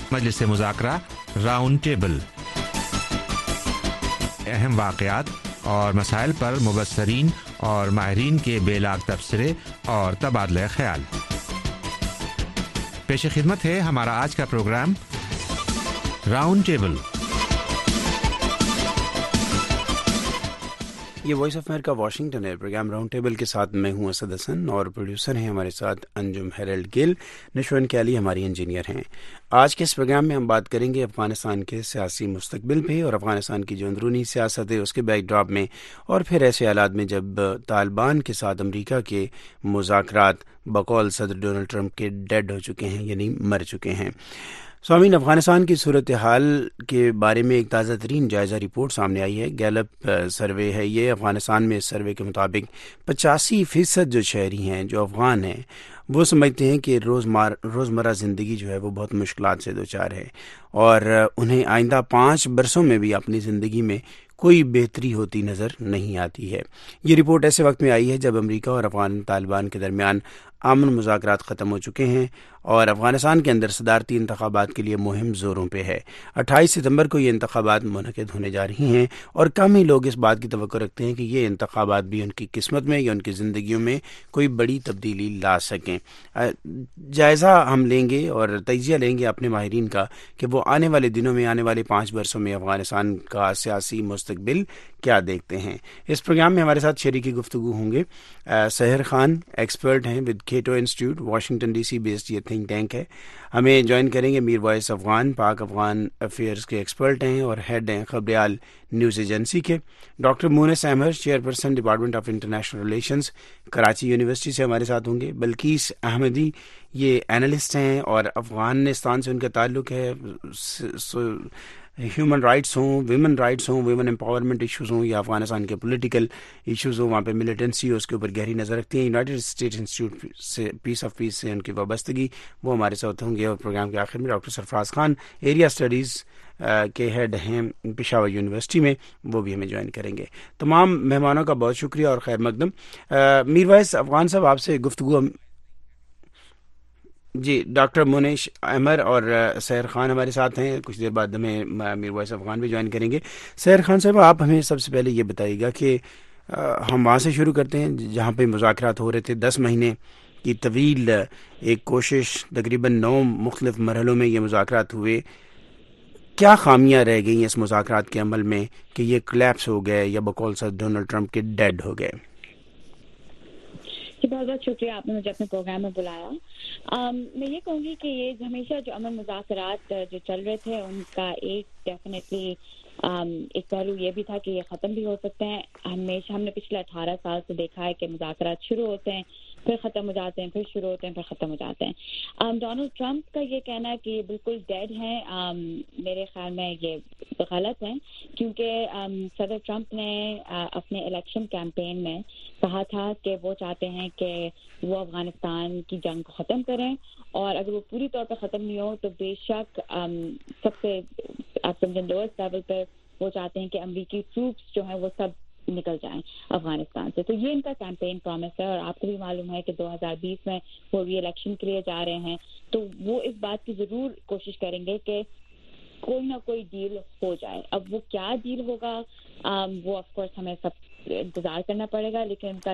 مجلس مذاکرہ round table, اہم واقعات اور مسائل پر مبصرین اور ماہرین کے بے لاگ تبصرے اور تبادلہ خیال۔ پیش خدمت ہے ہمارا آج کا پروگرام راؤنڈ ٹیبل۔ یہ وائس آف امریکہ واشنگٹن ہے۔ پروگرام راؤنڈ ٹیبل کے ساتھ میں ہوں اسد حسن اور پروڈیوسر ہیں ہمارے ساتھ انجم ہیرلڈ گل، نشوان کیلی ہماری انجینئر ہیں۔ آج کے اس پروگرام میں ہم بات کریں گے افغانستان کے سیاسی مستقبل پہ اور افغانستان کی جو اندرونی سیاست ہے اس کے بیک ڈراپ میں، اور پھر ایسے حالات میں جب طالبان کے ساتھ امریکہ کے مذاکرات بقول صدر ڈونلڈ ٹرمپ کے ڈیڈ ہو چکے ہیں، یعنی مر چکے ہیں۔ سامعین، افغانستان کی صورتحال کے بارے میں ایک تازہ ترین جائزہ رپورٹ سامنے آئی ہے۔ گیلپ سروے ہے یہ۔ افغانستان میں اس سروے کے مطابق 85% جو شہری ہیں، جو افغان ہیں، وہ سمجھتے ہیں کہ روزمرہ زندگی جو ہے وہ بہت مشکلات سے دوچار ہے، اور انہیں آئندہ 5 برسوں میں بھی اپنی زندگی میں کوئی بہتری ہوتی نظر نہیں آتی ہے۔ یہ رپورٹ ایسے وقت میں آئی ہے جب امریکہ اور افغان طالبان کے درمیان امن مذاکرات ختم ہو چکے ہیں اور افغانستان کے اندر صدارتی انتخابات کے لیے مہم زوروں پہ ہے۔ 28 ستمبر کو یہ انتخابات منعقد ہونے جا رہی ہیں، اور کم ہی لوگ اس بات کی توقع رکھتے ہیں کہ یہ انتخابات بھی ان کی قسمت میں یا ان کی زندگیوں میں کوئی بڑی تبدیلی لا سکیں۔ جائزہ ہم لیں گے اور تجزیہ لیں گے اپنے ماہرین کا کہ وہ آنے والے دنوں میں، آنے والے 5 برسوں میں افغانستان کا سیاسی مستقبل کیا دیکھتے ہیں۔ اس پروگرام میں ہمارے ساتھ شریک گفتگو ہوں گے سحر خان، ایکسپرٹ ہیں with Cato Institute, Washington D C based یہ تھنک ٹینک ہے۔ ہمیں جوائن کریں گے میر وائس افغان، پاک افغان افیئرز کے ایکسپرٹ ہیں اور ہیڈ ہیں خبریال نیوز ایجنسی کے۔ Doctor Moonis Ahmed, chairperson department of international relations, Karachi university سے ہمارے ساتھ ہوں گے۔ بلقیس احمدی، یہ اینالسٹ ہیں اور افغانستان سے ان کا تعلق ہے۔ ہیومن رائٹس ہوں، ویمن رائٹس ہوں، ویمن امپاورمنٹ ایشوز ہوں یا افغانستان کے پولیٹیکل ایشوز ہوں، وہاں پہ ملیٹنسی ہو، اس کے اوپر گہری نظر رکھتی ہیں۔ یونائٹڈ اسٹیٹس انسٹیٹیوٹ سے پیس سے ان کی وابستگی، وہ ہمارے ساتھ ہوں گے۔ اور پروگرام کے آخر میں doctor Sarfraz Khan, area studies کے ہیڈ ہیں پشاور یونیورسٹی میں، وہ بھی ہمیں جوائن کریں گے۔ تمام مہمانوں کا بہت شکریہ اور خیر مقدم۔ میر وائس افغان صاحب، آپ سے گفتگو جی، ڈاکٹر مونیش احمد اور سحر خان ہمارے ساتھ ہیں۔ کچھ دیر بعد ہمیں میر وائس افغان بھی جوائن کریں گے۔ سحر خان صاحب، آپ ہمیں سب سے پہلے یہ بتائیے گا کہ ہم وہاں سے شروع کرتے ہیں جہاں پہ مذاکرات ہو رہے تھے۔ 10 مہینے کی طویل ایک کوشش، تقریباً 9 مختلف مرحلوں میں یہ مذاکرات ہوئے۔ کیا خامیاں رہ گئیں اس مذاکرات کے عمل میں کہ یہ کلیپس ہو گئے یا بقول صدر ڈونلڈ ٹرمپ کے ڈیڈ ہو گئے؟ بہت بہت شکریہ، آپ نے مجھے اپنے پروگرام میں بلایا۔ میں یہ کہوں گی کہ یہ ہمیشہ جو امن مذاکرات جو چل رہے تھے ان کا ایک ڈیفینیٹلی ایک پہلو یہ بھی تھا کہ یہ ختم بھی ہو سکتے ہیں۔ ہمیشہ ہم نے پچھلے 18 سال سے دیکھا ہے کہ مذاکرات شروع ہوتے ہیں، پھر ختم ہو جاتے ہیں، پھر شروع ہوتے ہیں، پھر ختم ہو جاتے ہیں۔ ڈونلڈ ٹرمپ کا یہ کہنا ہے کہ یہ بالکل ڈیڈ ہیں، میرے خیال میں یہ غلط ہے، کیونکہ صدر ٹرمپ نے اپنے الیکشن کیمپین میں کہا تھا کہ وہ چاہتے ہیں کہ وہ افغانستان کی جنگ کو ختم کریں، اور اگر وہ پوری طور پہ ختم نہیں ہو تو بے شک سب سے لوئسٹ لیول پہ وہ چاہتے ہیں کہ امریکی ٹروپس جو ہیں وہ سب نکل جائیں افغانستان سے۔ تو یہ ان کا کیمپین پرومس ہے، اور آپ کو بھی معلوم ہے کہ 2020 میں وہ ری الیکشن کے لیے جا رہے ہیں، تو وہ اس بات کی ضرور کوشش کریں گے کہ کوئی نہ کوئی ڈیل ہو جائے۔ اب وہ کیا ڈیل ہوگا وہ آف کورس ہمیں سب انتظار کرنا پڑے گا، لیکن ان کا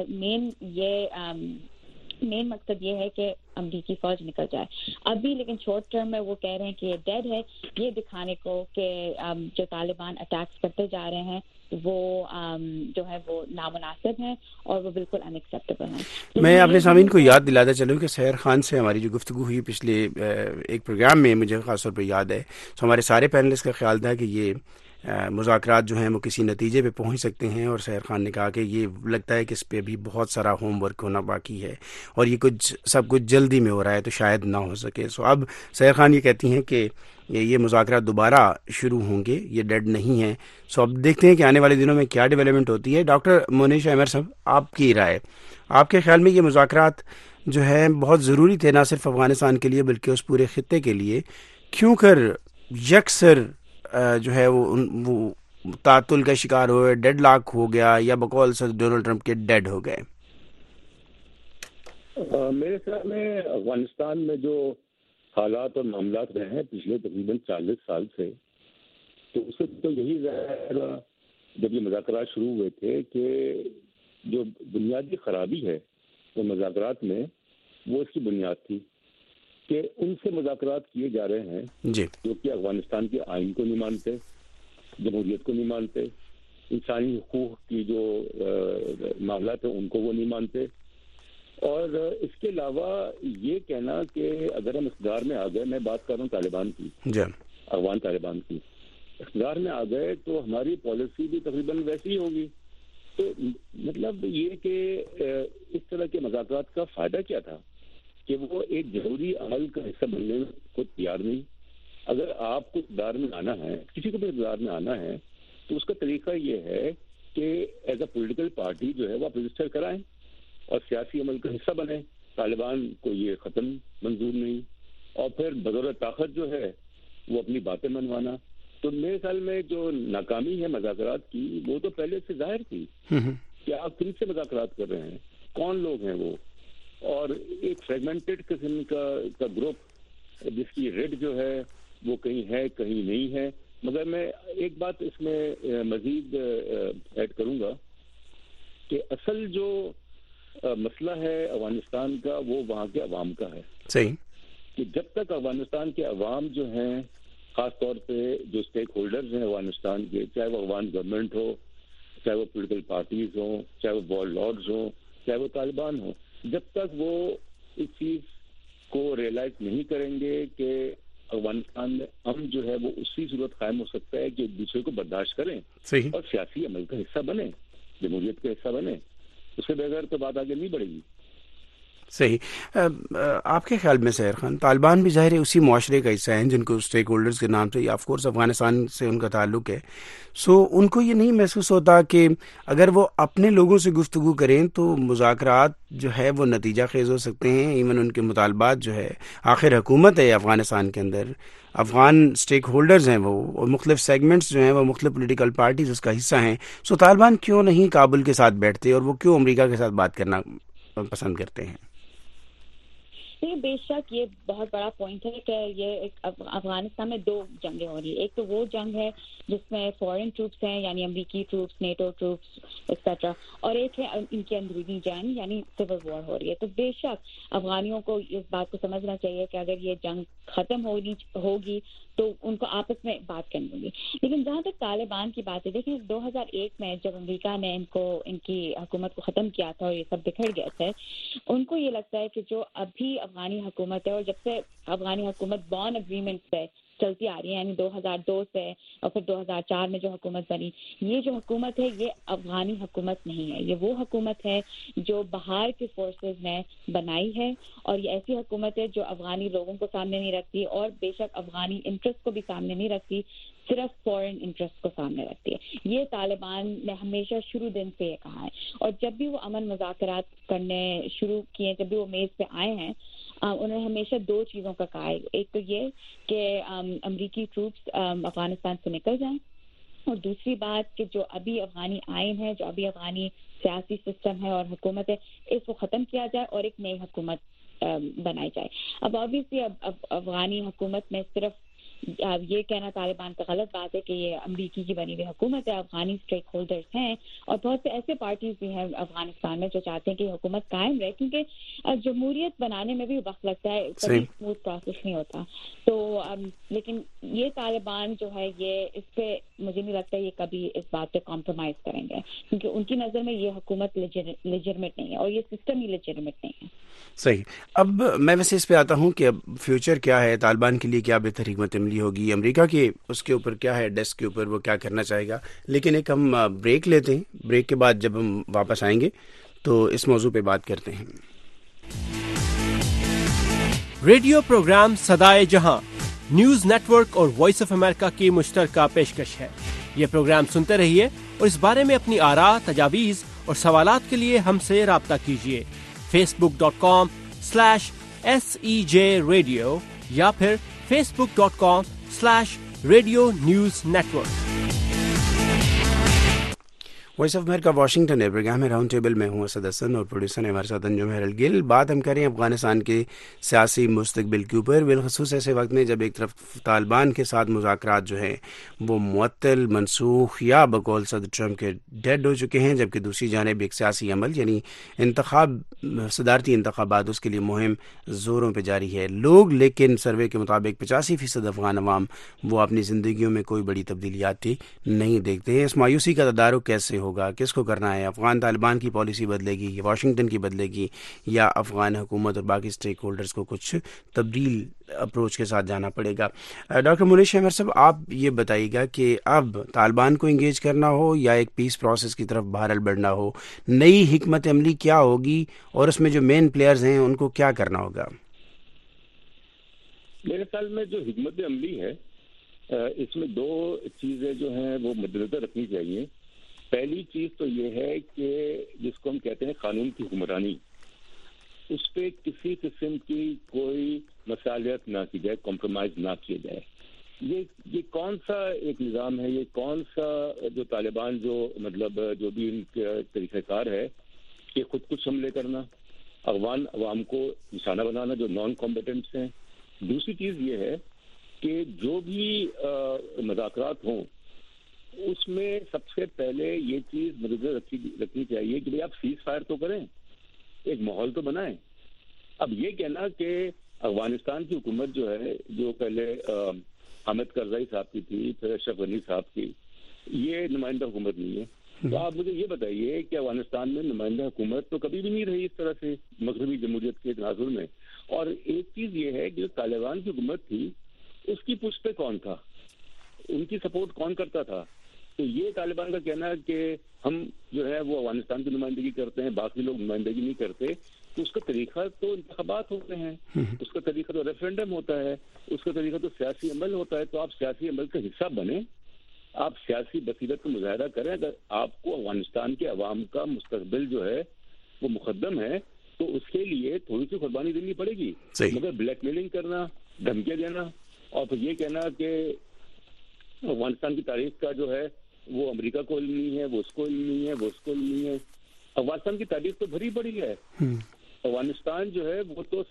مین مقصد یہ ہے کہ امریکی فوج نکل جائے ابھی۔ لیکن شارٹ ٹرم میں وہ کہہ رہے ہیں کہ یہ ڈیڈ ہے، یہ دکھانے کو کہ جو طالبان اٹیکس کرتے جا رہے ہیں وہ جو ہے وہ نامناسب ہیں اور وہ بالکل ان ایکسیپٹیبل ہیں۔ میں اپنے سامعین کو یاد دلاتا چلوں کہ سحر خان سے ہماری جو گفتگو ہوئی پچھلے ایک پروگرام میں، مجھے خاص طور پہ یاد ہے، تو ہمارے سارے پینلسٹ کا خیال تھا کہ یہ مذاکرات جو ہیں وہ کسی نتیجے پہ پہنچ سکتے ہیں، اور سحر خان نے کہا کہ یہ لگتا ہے کہ اس پہ بھی بہت سارا ہوم ورک ہونا باقی ہے اور یہ سب کچھ جلدی میں ہو رہا ہے تو شاید نہ ہو سکے۔ سو اب سحر خان یہ کہتی ہیں کہ یہ مذاکرات دوبارہ شروع ہوں گے، یہ ڈیڈ نہیں ہیں۔ سو اب دیکھتے ہیں کہ آنے والے دنوں میں کیا ڈیولپمنٹ ہوتی ہے۔ ڈاکٹر مونیش احمد صاحب، آپ کی رائے، آپ کے خیال میں یہ مذاکرات جو ہے بہت ضروری تھے، نہ صرف افغانستان کے لیے بلکہ اس پورے خطے کے لیے، کیوں کر یکسر جو ہے وہ تعطل کا شکار ہوئے، ڈیڈ لاک ہو گیا، یا بقول صدر ڈونلڈ ٹرمپ کے ڈیڈ ہو گئے؟ میرے خیال میں افغانستان میں جو حالات اور معاملات رہے ہیں پچھلے تقریباً 40 سال سے، تو اس سے تو یہی ظاہر ہوا جب یہ مذاکرات شروع ہوئے تھے کہ جو بنیادی خرابی ہے وہ مذاکرات میں، وہ اس کی بنیاد تھی کہ ان سے مذاکرات کیے جا رہے ہیں جو کہ افغانستان کے آئین کو نہیں مانتے، جمہوریت کو نہیں مانتے، انسانی حقوق کی جو معاملات ہیں ان کو وہ نہیں مانتے، اور اس کے علاوہ یہ کہنا کہ اگر ہم اقتدار میں آ گئے، میں بات کر رہا ہوں طالبان کی، افغان طالبان کی، اقتدار میں آ گئے تو ہماری پالیسی بھی تقریباً ویسی ہی ہوگی. تو مطلب یہ کہ اس طرح کے مذاکرات کا فائدہ کیا تھا کہ وہ ایک ضروری عمل کا حصہ بننے کو تیار نہیں. اگر آپ کو اقتدار میں آنا ہے، کسی کو بھی اقتدار میں آنا ہے، تو اس کا طریقہ یہ ہے کہ ایز اے پولیٹیکل پارٹی جو ہے وہ آپ رجسٹر کرائیں اور سیاسی عمل کا حصہ بنیں. طالبان کو یہ ختم منظور نہیں، اور پھر بدولت طاقت جو ہے وہ اپنی باتیں منوانا. تو میرے خیال میں جو ناکامی ہے مذاکرات کی وہ تو پہلے سے ظاہر تھی کہ آپ کن سے مذاکرات کر رہے ہیں، کون لوگ ہیں وہ، اور ایک فریگمنٹڈ قسم کا گروپ جس کی ریڈ جو ہے وہ کہیں ہے کہیں نہیں ہے. مگر میں ایک بات اس میں مزید ایڈ کروں گا کہ اصل جو مسئلہ ہے افغانستان کا وہ وہاں کے عوام کا ہے. صحیح. کہ جب تک افغانستان کے عوام جو ہیں، خاص طور پہ جو اسٹیک ہولڈرز ہیں افغانستان کے، چاہے وہ افغان گورنمنٹ ہو، چاہے وہ پولیٹیکل پارٹیز ہوں، چاہے وہ وار لارڈز ہوں، چاہے وہ طالبان ہوں، جب تک وہ اس چیز کو ریئلائز نہیں کریں گے کہ افغانستان میں امن جو ہے وہ اسی صورت قائم ہو سکتا ہے کہ ایک دوسرے کو برداشت کریں اور سیاسی عمل کا حصہ بنے، جمہوریت کا حصہ بنے، اس کے بغیر تو بات آگے نہیں بڑھے گی. صحیح. آپ کے خیال میں سحر خان، طالبان بھی ظاہر ہے اسی معاشرے کا حصہ ہیں جن کو اسٹیک ہولڈرز کے نام سے، آف کورس افغانستان سے ان کا تعلق ہے، سو ان کو یہ نہیں محسوس ہوتا کہ اگر وہ اپنے لوگوں سے گفتگو کریں تو مذاکرات جو ہے وہ نتیجہ خیز ہو سکتے ہیں. ایون ان کے مطالبات جو ہے، آخر حکومت ہے افغانستان کے اندر، افغان اسٹیک ہولڈرز ہیں وہ، اور مختلف سیگمنٹس جو ہیں وہ مختلف پولیٹیکل پارٹیز اس کا حصہ ہیں. سو طالبان کیوں نہیں کابل کے ساتھ بیٹھتے اور وہ کیوں امریکہ کے ساتھ بات کرنا پسند کرتے ہیں؟ بے شک یہ بہت بڑا پوائنٹ ہے کہ یہ افغانستان میں 2 جنگیں ہو رہی ہیں. ایک تو وہ جنگ ہے جس میں فورن ٹروپس ہیں، یعنی امریکی ٹروپس، نیٹو ٹروپس ایکسیٹرا، اور ایک ہے ان کی اندرونی جنگ یعنی سول وار ہو رہی ہے. تو بے شک افغانیوں کو اس بات کو سمجھنا چاہیے کہ اگر یہ جنگ ختم ہوگی تو ان کو آپس میں بات کرنی ہوگی. لیکن جہاں تک طالبان کی بات ہے، دیکھیں 2001 میں جب امریکہ نے ان کی حکومت کو ختم کیا تھا اور یہ سب بکھر گئے تھے، ان کو یہ لگتا ہے کہ جو ابھی افغانی حکومت ہے، اور جب سے افغانی حکومت بون اگریمنٹ سے چلتی آ رہی ہے، یعنی 2002 سے اور پھر 2004 میں جو حکومت بنی، یہ جو حکومت ہے یہ افغانی حکومت نہیں ہے. یہ وہ حکومت ہے جو باہر کے فورسز نے بنائی ہے، اور یہ ایسی حکومت ہے جو افغانی لوگوں کو سامنے نہیں رکھتی، اور بے شک افغانی انٹرسٹ کو بھی سامنے نہیں رکھتی، صرف فورن انٹرسٹ کو سامنے رکھتی ہے. یہ طالبان نے ہمیشہ شروع دن سے یہ کہا ہے، اور جب بھی وہ امن مذاکرات کرنے شروع کیے، جب بھی وہ میز پہ آئے ہیں، انہوں نے ہمیشہ 2 چیزوں کا کہا ہے. ایک تو یہ کہ امریکی ٹروپس افغانستان سے نکل جائیں، اور دوسری بات کہ جو ابھی افغانی آئین ہے، جو ابھی افغانی سیاسی سسٹم ہے اور حکومت ہے، اس کو ختم کیا جائے اور ایک نئی حکومت بنائی جائے. اب آبویسلی افغانی حکومت میں صرف یہ کہنا طالبان کا غلط بات ہے کہ یہ امریکی کی بنی ہوئی حکومت ہے، افغانی اسٹیک ہولڈرز ہیں، اور بہت سے ایسے پارٹیز بھی ہیں افغانستان میں جو چاہتے ہیں کہ حکومت قائم رہے، کیونکہ جمہوریت بنانے میں بھی وقت لگتا ہے، کبھی اسموتھ پروسیس نہیں ہوتا. تو لیکن یہ طالبان جو ہے یہ اس پہ مجھے نہیں لگتا یہ کبھی اس بات پہ کمپرومائز کریں گے، کیونکہ ان کی نظر میں یہ حکومت لیجرمیٹ نہیں ہے اور یہ سسٹم ہی لیجرمیٹ نہیں ہے. صحیح. اب میں ویسے اس پہ آتا ہوں کہ اب فیوچر کیا ہے، طالبان کے لیے کیا بہتر حکمت عملی ہوگی، امریکہ کے اس کے اوپر کیا ہے، ڈیسک کے اوپر وہ کیا کرنا چاہے گا. لیکن ایک ہم بریک لیتے ہیں، بریک کے بعد جب ہم واپس آئیں گے تو اس موضوع پہ بات کرتے ہیں. ریڈیو پروگرام صدائے جہاں نیوز نیٹ ورک اور وائس آف امریکہ کی مشترکہ پیشکش ہے. یہ پروگرام سنتے رہیے اور اس بارے میں اپنی آراء، تجاویز اور سوالات کے لیے ہم سے رابطہ کیجیے. facebook.com/SEJ Radio یا پھر facebook.com/Radio News Network. Voice of America Washington ہے، پروگرام ہے راؤنڈ ٹیبل میں ہوں اسد حسن اور پروڈیوسر ہیں ہمارے ساتھ انجم ہیرلڈ گل. بات ہم کریں افغانستان کے سیاسی مستقبل کے اوپر، بالخصوص ایسے وقت میں جب ایک طرف طالبان کے ساتھ مذاکرات جو ہیں وہ معطل، منسوخ یا بقول صدر ٹرمپ کے ڈیڈ ہو چکے ہیں، جبکہ دوسری جانب ایک سیاسی عمل یعنی صدارتی انتخابات، اس کے لیے مہم زوروں پہ جاری ہے. لوگ لیکن سروے کے مطابق 85% افغان عوام وہ اپنی زندگیوں میں کوئی بڑی تبدیلیات نہیں دیکھتے ہیں. اس مایوسی کا تدارک کیسے ہوگا، کس کو کرنا ہے؟ افغان طالبان کی پالیسی بدلے گی، واشنگٹن کی بدلے گی، یا افغان حکومت اور باقی اسٹیک ہولڈرز کو کچھ تبدیل اپروچ کے ساتھ جانا پڑے گا؟ ڈاکٹر منیش احمد صاحب، آپ یہ بتائیے گا کہ اب طالبان کو انگیج کرنا ہو یا ایک پیس پروسیس کی طرف بہرحال بڑھنا ہو، نئی حکمت عملی کیا ہوگی اور اس میں جو مین پلیئرز ہیں ان کو کیا کرنا ہوگا؟ میرے خیال میں جو حکمت عملی ہے اس میں دو چیزیں جو ہیں وہ مد نظر رکھنی چاہیے. پہلی چیز تو یہ ہے کہ جس کو ہم کہتے ہیں قانون کی حکمرانی، اس پہ کسی قسم کی کوئی مسالیت نہ کی جائے، کمپرومائز نہ کیا جائے. یہ کون سا ایک نظام ہے، یہ کون سا جو طالبان جو مطلب جو بھی ان کا طریقہ کار ہے کہ خود کچھ حملے کرنا، افغان عوام کو نشانہ بنانا جو نان کمبیٹنٹس ہیں. دوسری چیز یہ ہے کہ جو بھی مذاکرات ہوں اس میں سب سے پہلے یہ چیز نظر رکھنی چاہیے کہ بھئی آپ سیز فائر تو کریں، ایک ماحول تو بنائیں. اب یہ کہنا کہ افغانستان کی حکومت جو ہے، جو پہلے حامد کرزئی صاحب کی تھی، پھر اشرف غنی صاحب کی، یہ نمائندہ حکومت نہیں ہے. تو آپ مجھے یہ بتائیے کہ افغانستان میں نمائندہ حکومت تو کبھی بھی نہیں رہی اس طرح سے مغربی جمہوریت کے تناظر میں. اور ایک چیز یہ ہے کہ جو طالبان کی حکومت تھی اس کی پشت پہ کون تھا، ان کی سپورٹ کون کرتا تھا؟ تو یہ طالبان کا کہنا ہے کہ ہم جو ہے وہ افغانستان کی نمائندگی کرتے ہیں، باقی لوگ نمائندگی نہیں کرتے. تو اس کا طریقہ تو انتخابات ہوتے ہیں، اس کا طریقہ تو ریفرینڈم ہوتا ہے، اس کا طریقہ تو سیاسی عمل ہوتا ہے. تو آپ سیاسی عمل کا حصہ بنیں، آپ سیاسی بصیرت کا مظاہرہ کریں. اگر آپ کو افغانستان کے عوام کا مستقبل جو ہے وہ مقدم ہے تو اس کے لیے تھوڑی سی قربانی دینی پڑے گی. مگر بلیک میلنگ کرنا، دھمکیاں دینا اور پھر یہ کہنا کہ افغانستان کی تاریخ کا جو ہے وہ امریکہ کو علم نہیں ہے، وہ اس کو علم نہیں ہے، وہ اس کو علم نہیں ہے. افغانستان کی تاریخ تو بھری پڑی ہے. افغانستان جو ہے وہ تو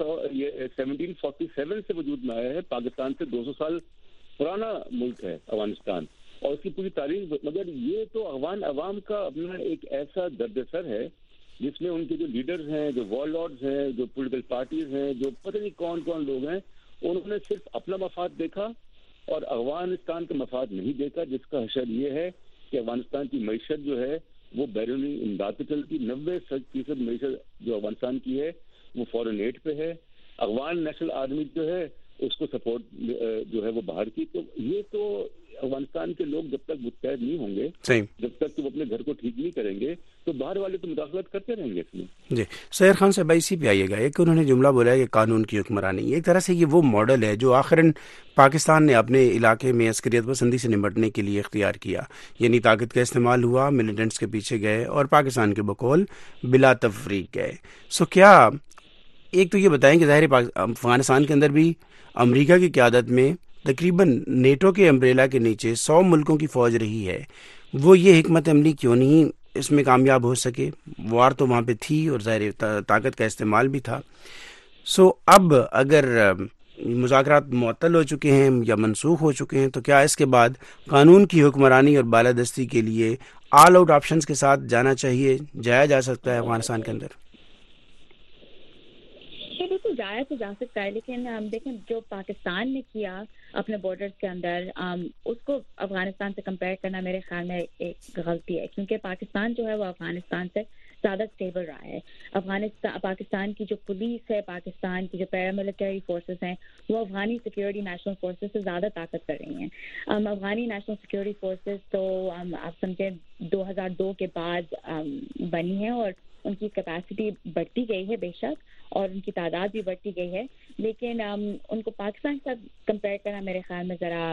1747 سے وجود میں آیا ہے. پاکستان سے 200 سال پرانا ملک ہے افغانستان اور اس کی پوری تاریخ. مگر یہ تو افغان عوام کا اپنا ایک ایسا درد سر ہے جس میں ان کے جو لیڈرز ہیں، جو وار لارڈز ہیں، جو پولیٹیکل پارٹیز ہیں، جو پتہ نہیں کون کون لوگ ہیں، انہوں نے صرف اپنا مفاد دیکھا اور افغانستان کا مفاد نہیں دیکھا، جس کا حشر یہ ہے کہ افغانستان کی معیشت جو ہے وہ بیرونی امداد پہ چلتی. 90% معیشت جو افغانستان کی ہے وہ فورن ایڈ پہ ہے. افغان نیشنل آرمی جو ہے اس کو سپورٹ جو ہے وہ باہر کی. تو یہ تو افغانستان کے لوگ جب تک متحد نہیں ہوں گے، جب تک کہ وہ اپنے گھر کو ٹھیک نہیں کریں گے، تو باہر والے تو مداخلت کرتے رہیں گے اس میں. جی سہیر خان صاحب اسی پہ آئیے گا. ایک انہوں نے جملہ بولا ہے کہ قانون کی حکمرانی، ایک طرح سے یہ وہ ماڈل ہے جو آخراً پاکستان نے اپنے علاقے میں عسکریت پسندی سے نمٹنے کے لیے اختیار کیا. یعنی طاقت کا استعمال ہوا، ملیٹنٹس کے پیچھے گئے اور پاکستان کے بقول بلا تفریق گئے. سو کیا ایک تو یہ بتائیں کہ ظاہر افغانستان کے اندر بھی امریکہ کی قیادت میں تقریباً نیٹو کے امبریلا کے نیچے 100 ملکوں کی فوج رہی ہے، وہ یہ حکمت عملی کیوں نہیں اس میں کامیاب ہو سکے؟ وار تو وہاں پہ تھی اور ظاہر طاقت کا استعمال بھی تھا. سو اب اگر مذاکرات معطل ہو چکے ہیں یا منسوخ ہو چکے ہیں تو کیا اس کے بعد قانون کی حکمرانی اور بالادستی کے لیے آل آؤٹ آپشنز کے ساتھ جانا چاہیے، جایا جا سکتا ہے افغانستان کے اندر؟ بالکل جایا تو جا سکتا ہے، لیکن دیکھیں جو پاکستان نے کیا اپنے بارڈرز کے اندر اس کو افغانستان سے کمپیئر کرنا میرے خیال میں ایک غلطی ہے، کیونکہ پاکستان جو ہے وہ افغانستان سے زیادہ اسٹیبل رہا ہے. پاکستان کی جو پولیس ہے، پاکستان کی جو پیراملٹری فورسز ہیں، وہ افغانی سیکیورٹی نیشنل فورسز سے زیادہ طاقت کر رہی ہیں. افغانی نیشنل سیکیورٹی فورسز تو آپ سمجھیں 2002 کے بعد بنی ہیں اور ان کی کیپیسٹی بڑھتی گئی ہے بے شک، اور ان کی تعداد بھی بڑھتی گئی ہے، لیکن ان کو پاکستان کے ساتھ کمپیئر کرنا میرے خیال میں ذرا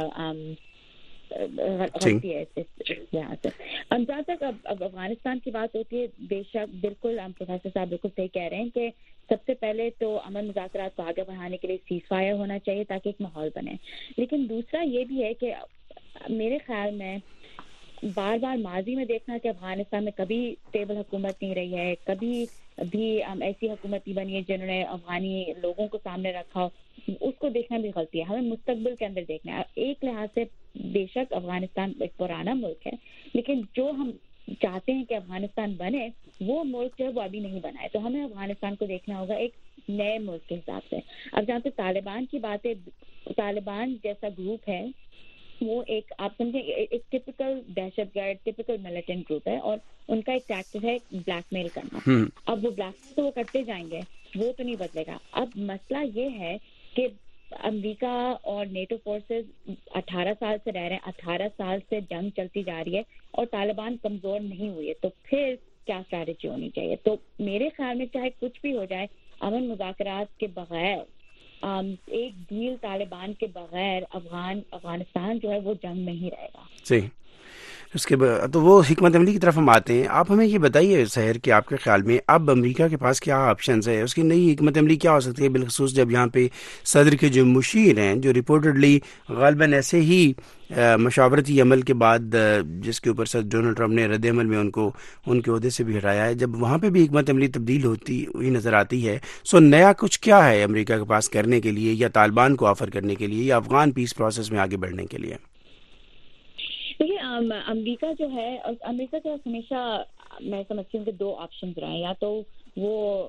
غلطی ہے یہاں سے. جہاں تک اب افغانستان کی بات ہوتی ہے، بے شک بالکل پروفیسر صاحب بالکل صحیح کہہ رہے ہیں کہ سب سے پہلے تو امن مذاکرات کو آگے بڑھانے کے لیے سیز فائر ہونا چاہیے تاکہ ایک ماحول بنے. لیکن دوسرا یہ بھی ہے کہ میرے خیال میں بار بار ماضی میں دیکھنا کہ افغانستان میں کبھی اسٹیبل حکومت نہیں رہی ہے, کبھی بھی ایسی حکومت نہیں بنی ہے جنہوں نے افغانی لوگوں کو سامنے رکھا ہو, اس کو دیکھنا بھی غلطی ہے. ہمیں مستقبل کے اندر دیکھنا ہے. ایک لحاظ سے بے شک افغانستان ایک پرانا ملک ہے, لیکن جو ہم چاہتے ہیں کہ افغانستان بنے وہ ملک جو ہے وہ ابھی نہیں بنا ہے. تو ہمیں افغانستان کو دیکھنا ہوگا ایک نئے ملک کے حساب سے. اب جہاں تک طالبان کی بات ہے, طالبان جیسا گروپ ہے وہ ایک آپ سمجھیں ایک ٹپکل دہشت گرد, ٹپکل ملیٹنٹ گروپ ہے, اور ان کا ایک ٹیکٹک ہے بلیک میل کرنا. اب وہ بلیک میل تو وہ کرتے جائیں گے, وہ تو نہیں بدلے گا. اب مسئلہ یہ ہے کہ امریکہ اور نیٹو فورسز 18 سال سے رہ رہے ہیں, 18 سال سے جنگ چلتی جا رہی ہے اور طالبان کمزور نہیں ہوئی ہے, تو پھر کیا اسٹریٹجی ہونی چاہیے؟ تو میرے خیال میں چاہے کچھ بھی ہو جائے, امن مذاکرات کے بغیر, ایک ڈیل طالبان کے بغیر افغانستان جو ہے وہ جنگ نہیں رہے گا. صحیح. اس کے بعد تو وہ حکمت عملی کی طرف ہم آتے ہیں. آپ ہمیں یہ بتائیے سحر کہ آپ کے خیال میں اب امریکہ کے پاس کیا آپشنز ہے, اس کی نئی حکمت عملی کیا ہو سکتی ہے, بالخصوص جب یہاں پہ صدر کے جو مشیر ہیں جو رپورٹڈلی غالباً ایسے ہی مشاورتی عمل کے بعد جس کے اوپر صدر ڈونلڈ ٹرمپ نے رد عمل میں ان کو ان کے عہدے سے بھی ہٹایا ہے, جب وہاں پہ بھی حکمت عملی تبدیل ہوتی ہوئی نظر آتی ہے, سو نیا کچھ کیا ہے امریکہ کے پاس کرنے کے لیے, یا طالبان کو آفر کرنے کے لیے, یا افغان پیس پروسیس میں آگے بڑھنے کے لیے؟ دیکھیے امریکہ جو ہے, امریکہ کے پاس ہمیشہ میں سمجھتی ہوں کہ دو آپشنز رہے ہیں. یا تو وہ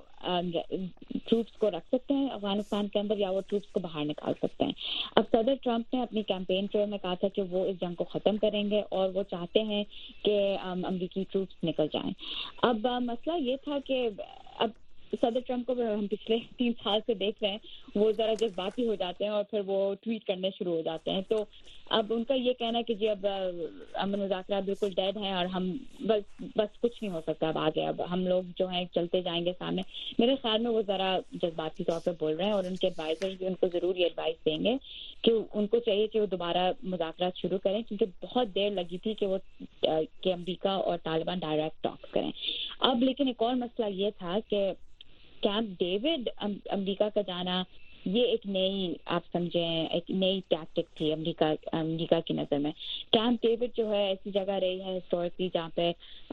ٹروپس کو رکھ سکتے ہیں افغانستان کے اندر, یا وہ ٹروپس کو باہر نکال سکتے ہیں. اب صدر ٹرمپ نے اپنی کیمپین کے میں کہا تھا کہ وہ اس جنگ کو ختم کریں گے اور وہ چاہتے ہیں کہ امریکی ٹروپس نکل جائیں. اب مسئلہ یہ تھا کہ اب صدر ٹرمپ کو ہم پچھلے 3 سال سے دیکھ رہے ہیں, وہ ذرا جذباتی ہو جاتے ہیں اور پھر وہ ٹویٹ کرنے شروع ہو جاتے ہیں. تو اب ان کا یہ کہنا ہے کہ جی اب امن مذاکرات بالکل ڈیڈ ہیں اور ہم بس کچھ نہیں ہو سکتا اب آگے, اب ہم لوگ جو ہیں چلتے جائیں گے سامنے. میرے خیال میں وہ ذرا جذباتی طور پہ بول رہے ہیں, اور ان کے ایڈوائزر بھی ان کو ضرور یہ ایڈوائز دیں گے کہ ان کو چاہیے کہ وہ دوبارہ مذاکرات شروع کریں, کیونکہ بہت دیر لگی تھی کہ امریکہ اور طالبان ڈائریکٹ ٹاک کریں. اب لیکن ایک اور مسئلہ یہ تھا کہ کیمپ ڈیوڈ امریکہ کا جانا, یہ ایک نئی آپ سمجھیں ایک نئی ٹیکٹک تھی امریکہ کی نظر میں. کیمپ ڈیوڈ جو ہے ایسی جگہ رہی ہے ہسٹورکلی جہاں پہ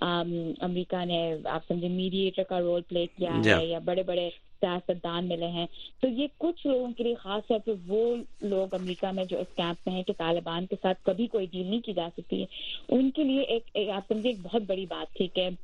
امریکہ نے آپ سمجھیں میڈیٹر کا رول پلے کیا ہے, یا بڑے بڑے سیاستدان ملے ہیں. تو یہ کچھ لوگوں کے لیے خاص طور پہ وہ لوگ امریکہ میں جو اس کیمپ میں ہیں کہ طالبان کے ساتھ کبھی کوئی ڈیل نہیں کی جا سکتی ہے, ان کے لیے ایک آپ سمجھیں ایک بہت بڑی بات تھی کہ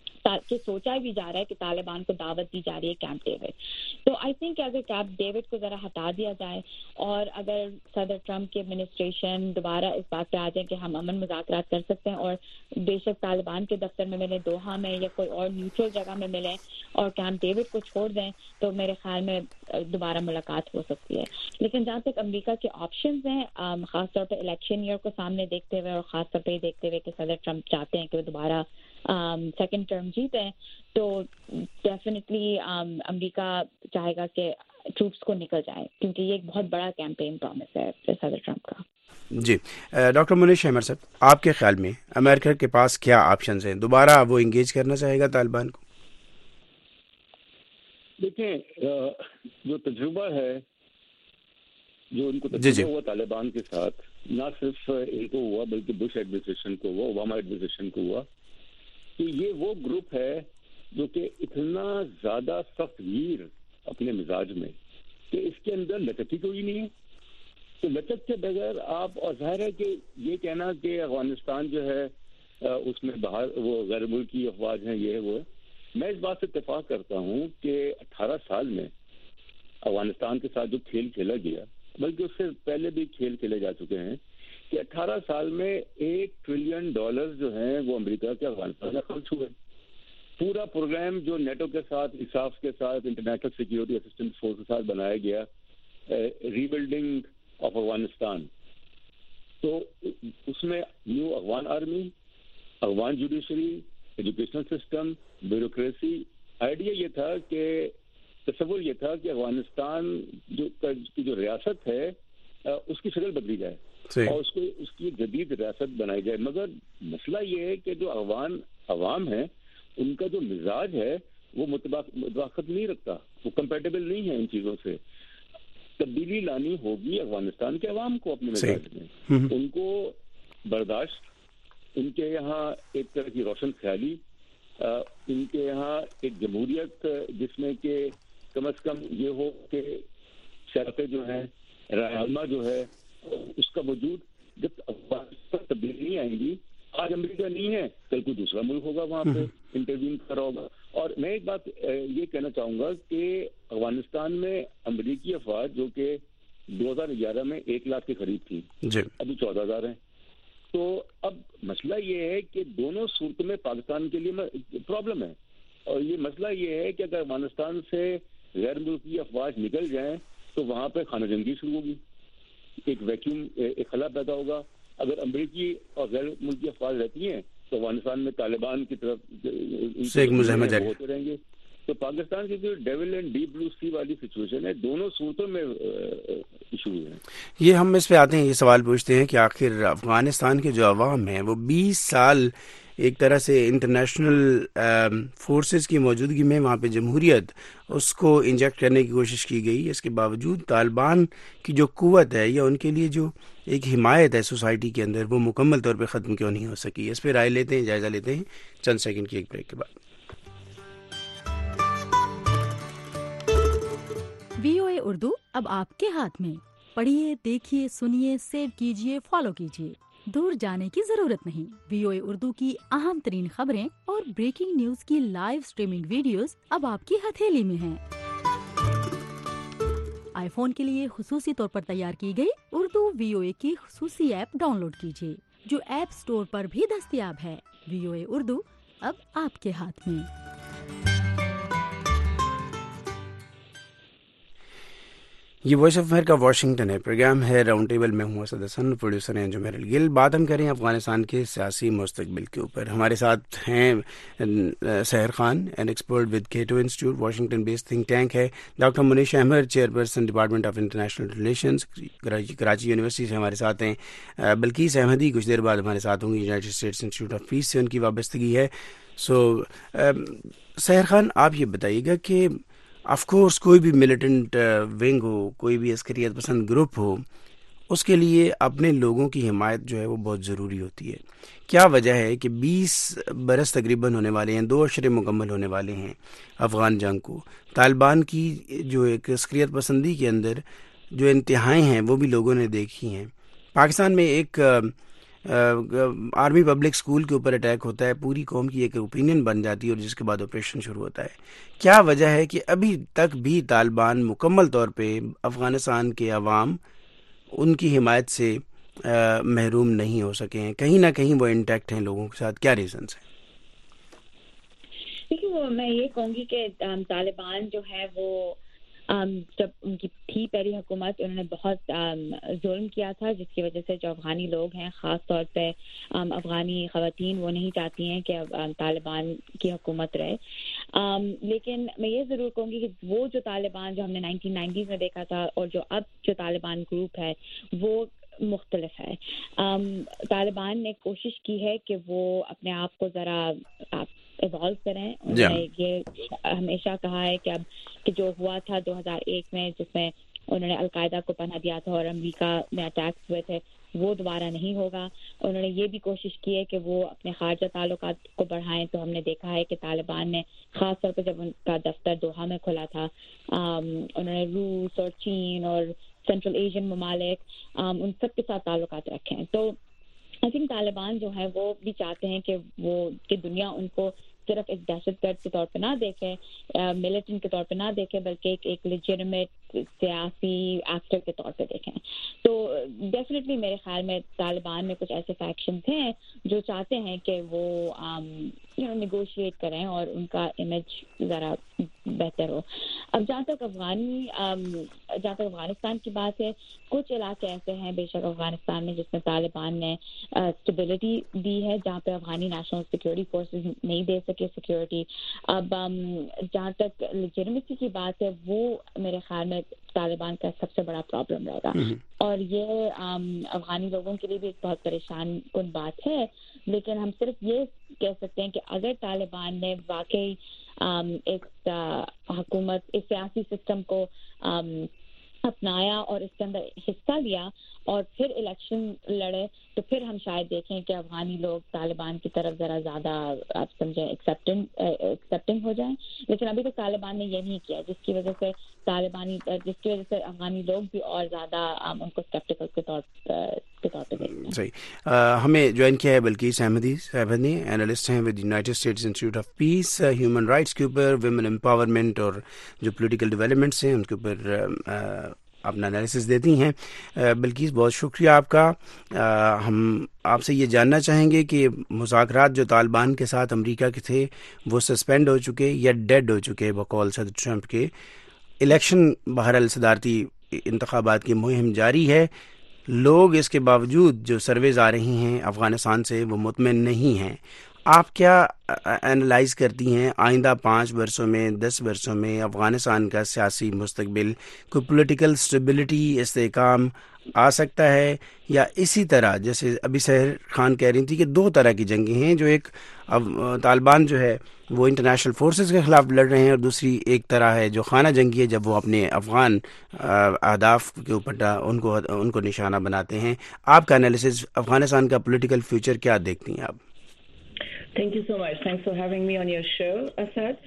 سوچا بھی جا رہا ہے کہ طالبان کو دعوت دی جا رہی ہے کیمپ ڈیوڈ. تو آئی تھنک کہ اگر کیمپ ڈیوڈ کو ذرا ہٹا دیا جائے, اور اگر صدر ٹرمپ کی ایڈمنسٹریشن دوبارہ اس بات پہ آ جائے کہ ہم امن مذاکرات کر سکتے ہیں, اور بے شک طالبان کے دفتر میں ملیں, دوحہ میں یا کوئی اور نیوٹرل جگہ میں ملیں, اور کیمپ ڈیوڈ کو چھوڑ دیں, تو میرے خیال میں دوبارہ ملاقات ہو سکتی ہے. لیکن جہاں تک امریکہ کے آپشنز ہیں, خاص طور پہ الیکشن ایئر کو سامنے دیکھتے ہوئے, اور خاص طور پہ یہ دیکھتے ہوئے کہ صدر ٹرمپ چاہتے ہیں کہ وہ دوبارہ سیکنڈ ٹرم جیتے ہیں, تو ڈیفینیٹلی امریکہ چاہے گا کہ ٹروپس کو نکل جائے, کیونکہ یہ ایک بہت بڑا کیمپین پرومس ہے صدر ٹرمپ کا. جی ڈاکٹر منیش احمد صاحب, آپ کے خیال میں امریکہ کے پاس کیا آپشنز ہیں؟ دوبارہ وہ انگیج کرنا چاہے گا طالبان کو؟ دیکھیں جو تجربہ ہے, جو ان کو تجربہ ہوا طالبان کے ساتھ, نہ صرف ان کو ہوا بلکہ بش ایڈمنسٹریشن کو ہوا, اوباما ایڈمنسٹریشن کو ہوا, کہ یہ وہ گروپ ہے جو کہ اتنا زیادہ سخت گیر اپنے مزاج میں کہ اس کے اندر لچک ہی کوئی نہیں ہے. تو لچک کے بغیر آپ, اور ظاہر ہے کہ یہ کہنا کہ افغانستان جو ہے اس میں باہر وہ غیر ملکی افواج ہیں, یہ وہ, میں اس بات سے اتفاق کرتا ہوں کہ 18 سال میں افغانستان کے ساتھ جو کھیل کھیلا گیا, بلکہ اس سے پہلے بھی کھیل کھیلے جا چکے ہیں, کہ 18 سال میں $1 ٹریلین جو ہیں وہ امریکہ کے افغانستان میں خرچ ہوئے. پورا پروگرام جو نیٹو کے ساتھ, ISAF کے ساتھ, انٹرنیشنل سیکیورٹی اسسٹنس فورس کے ساتھ بنایا گیا, ری بلڈنگ آف افغانستان, تو اس میں new Afghan army, Afghan judiciary, educational system, bureaucracy. Idea یہ تھا کہ تصور یہ تھا کہ افغانستان کی جو ریاست ہے اس کی شکل بدلی جائے اور اس کی جدید ریاست بنائی جائے. مگر مسئلہ یہ ہے کہ جو عوام ہے ان کا جو مزاج ہے وہ مطابقت نہیں رکھتا, وہ کمپیٹیبل نہیں ہے ان چیزوں سے. تبدیلی لانی ہوگی افغانستان کے عوام کو اپنے مزاج میں, ان کو برداشت ان کے یہاں ایک طرح کی روشن خیالی، ان کے یہاں ایک جمہوریت جس میں کہ کم از کم یہ ہو کہ شرطیں جو ہیں، رائے عامہ جو ہے اس کا وجود، جب افغانستان تبدیلی نہیں آئیں گی، آج امریکہ نہیں ہے کل کوئی دوسرا ملک ہوگا وہاں پہ انٹروین کر رہا ہوگا. اور میں ایک بات یہ کہنا چاہوں گا کہ افغانستان میں امریکی افواج جو کہ 2011 میں 1 لاکھ کے قریب تھی، ابھی 14,000 ہیں. تو اب مسئلہ یہ ہے کہ دونوں صورتوں میں پاکستان کے لیے پرابلم ہے، اور یہ مسئلہ یہ ہے کہ اگر افغانستان سے غیر ملکی افواج نکل جائیں تو وہاں پہ خانہ جنگی شروع ہوگی، ایک ویکیوم، ایک خلا پیدا ہوگا. اگر امریکی اور غیر ملکی افواج رہتی ہیں تو افغانستان میں طالبان کی طرف سے ایک مزاحمت ہوتے رہیں گے. تو پاکستان کی جو devil and deep blue sea والی سچویشن ہے، دونوں صورتوں میں ایشو ہیں. یہ ہم اس پہ آتے ہیں، یہ سوال پوچھتے ہیں کہ آخر افغانستان کے جو عوام ہیں وہ 20 سال ایک طرح سے انٹرنیشنل فورسز کی موجودگی میں وہاں پہ جمہوریت اس کو انجیکٹ کرنے کی کوشش کی گئی، اس کے باوجود طالبان کی جو قوت ہے یا ان کے لیے جو ایک حمایت ہے سوسائٹی کے اندر، وہ مکمل طور پہ ختم کیوں نہیں ہو سکی؟ اس پہ رائے لیتے ہیں، جائزہ لیتے ہیں چند سیکنڈ کی ایک بریک کے بعد. VOA اردو اب آپ کے ہاتھ میں، پڑھیے، دیکھیے، سنیے، سیو کیجیے، فالو کیجیے. دور جانے کی ضرورت نہیں. VOA اردو کی اہم ترین خبریں اور بریکنگ نیوز کی لائیو سٹریمنگ ویڈیوز اب آپ کی ہتھیلی میں ہیں. آئی فون کے لیے خصوصی طور پر تیار کی گئی اردو VOA کی خصوصی ایپ ڈاؤن لوڈ کیجیے، جو ایپ سٹور پر بھی دستیاب ہے. VOA اردو اب آپ کے ہاتھ میں. یہ وائس آف امریکہ واشنگٹن ہے، پروگرام ہے راؤنڈ ٹیبل. میں ہوں اسد حسن، پروڈیوسر ہیں انجم ہیرل گل. بات ہم کریں افغانستان کے سیاسی مستقبل کے اوپر. ہمارے ساتھ ہیں Sahar Khan, an expert with Cato Institute, Washington based think tank ہے. Doctor Moonis Ahmed, chairperson department of international relations, Karachi university سے ہمارے ساتھ ہیں. بلقیس احمدی کچھ دیر بعد ہمارے ساتھ ہوں گی، United States Institute of Peace سے ان کی وابستگی ہے. سو سحر خان، آپ یہ بتائیے گا کہ آف کورس کوئی بھی ملیٹنٹ ونگ ہو، کوئی بھی عسکریت پسند گروپ ہو، اس کے لیے اپنے لوگوں کی حمایت جو ہے وہ بہت ضروری ہوتی ہے. کیا وجہ ہے کہ 20 برس تقریباً ہونے والے ہیں، 2 اشرے مکمل ہونے والے ہیں افغان جنگ کو، طالبان کی جو ایک عسکریت پسندی کے اندر جو انتہائیں ہیں وہ بھی لوگوں نے دیکھی ہیں. پاکستان میں ایک آرمی پبلک اسکول کے اوپر اٹیک ہوتا ہے، پوری قوم کی ایک اوپینین بن جاتی ہے اور جس کے بعد آپریشن شروع ہوتا ہے. کیا وجہ ہے کہ ابھی تک بھی طالبان مکمل طور پہ افغانستان کے عوام ان کی حمایت سے محروم نہیں ہو سکے ہیں؟ کہیں نہ کہیں وہ انٹیکٹ ہیں لوگوں کے ساتھ. کیا ریزنس ہیں؟ دیکھیے، وہ میں یہ کہوں گی کہ طالبان جو ہے وہ جب ان کی تھی پہلی حکومت، انہوں نے بہت ظلم کیا تھا، جس کی وجہ سے جو افغانی لوگ ہیں، خاص طور پہ افغانی خواتین، وہ نہیں چاہتی ہیں کہ طالبان کی حکومت رہے. لیکن میں یہ ضرور کہوں گی کہ وہ جو طالبان جو ہم نے 1990s میں دیکھا تھا اور جو اب جو طالبان گروپ ہے وہ مختلف ہے. طالبان نے کوشش کی ہے کہ وہ اپنے آپ کو ذرا ایوالو کریں. انہوں نے یہ ہمیشہ کہا ہے کہ اب کہ جو ہوا تھا 2001 میں، جس میں انہوں نے القاعدہ کو پناہ دیا تھا اور امریکہ میں اٹیکس ہوئے تھے، وہ دوبارہ نہیں ہوگا. انہوں نے یہ بھی کوشش کی ہے کہ وہ اپنے خارجہ تعلقات کو بڑھائیں. تو ہم نے دیکھا ہے کہ طالبان نے خاص طور پہ جب ان کا دفتر دوحہ میں کھلا تھا، انہوں نے روس اور چین اور سینٹرل ایشین ممالک ان سب کے ساتھ تعلقات رکھے ہیں. تو آئی تھنک طالبان جو ہے وہ بھی چاہتے ہیں کہ دنیا ان کو صرف ایک دہشت گرد کے طور پہ نہ دیکھے، ملیٹنٹ کے طور پہ نہ دیکھے، بلکہ ایک لیجیٹمیٹ سیاسی ایکٹر کے طور پہ دیکھیں. تو ڈیفینیٹلی میرے خیال میں طالبان میں کچھ ایسے فیکشنز ہیں جو چاہتے ہیں کہ وہ نیگوشیٹ کریں اور ان کا امیج ذرا بہتر ہو. اب جہاں تک افغانستان کی بات ہے، کچھ علاقے ایسے ہیں بے شک افغانستان میں جس میں طالبان نے اسٹیبلٹی دی ہے، جہاں پہ افغانی نیشنل سیکورٹی فورسز نہیں دے سکے سیکورٹی. اب جہاں تک لیجیٹمیسی کی بات ہے، وہ میرے خیال میں طالبان کا سب سے بڑا پرابلم رہے گا. اور یہ افغانی لوگوں کے لیے بھی ایک بہت پریشان کن بات ہے. لیکن ہم صرف یہ کہہ سکتے ہیں کہ اگر طالبان نے واقعی ایک حکومت، ایک سیاسی سسٹم کو اپنایا اور اس کے اندر حصہ لیا اور پھر الیکشن لڑے تو پھر ہم شاید دیکھیں کہ افغانی لوگ طالبان کی طرف ذرا زیادہ آپ سمجھیں ایکسیپٹنگ ہو جائیں. لیکن ابھی تک طالبان نے یہ نہیں کیا، جس کی وجہ سے افغانی لوگ بھی اور زیادہ ان کو اسکیپٹیکل کے طور پہ دیکھتے ہیں. صحیح. ہمیں جوائن کیا ہے بلقیس احمدی صاحبانی، اینالسٹ ہیں with United States Institute of Peace, human rights کے اوپر، ویمن امپاورمنٹ اور جو پولیٹیکل ڈیولپمنٹس ہیں ان کے اوپر اپنا انالیسس دیتی ہیں. بلقیس بہت شکریہ آپ کا. ہم آپ سے یہ جاننا چاہیں گے کہ مذاکرات جو طالبان کے ساتھ امریکہ کے تھے وہ سسپینڈ ہو چکے یا ڈیڈ ہو چکے بقول صدر ٹرمپ کے. الیکشن بہرحال صدارتی انتخابات کی مہم جاری ہے. لوگ اس کے باوجود جو سرویز آ رہی ہیں افغانستان سے وہ مطمئن نہیں ہیں. آپ کیا اینالائز کرتی ہیں آئندہ 5 برسوں میں 10 برسوں میں افغانستان کا سیاسی مستقبل؟ کوئی پولیٹیکل اسٹیبلٹی استحکام آ سکتا ہے یا اسی طرح جیسے ابھی سحر خان کہہ رہی تھی کہ 2 طرح کی جنگیں ہیں، جو ایک طالبان جو ہے وہ انٹرنیشنل فورسز کے خلاف لڑ رہے ہیں اور دوسری ایک طرح ہے جو خانہ جنگی ہے جب وہ اپنے افغان اہداف کے اوپر ان کو نشانہ بناتے ہیں. آپ کا انالیسز افغانستان کا پولیٹیکل فیوچر کیا دیکھتی ہیں آپ؟ Thank you so much. Thanks for having me on your show, Asad.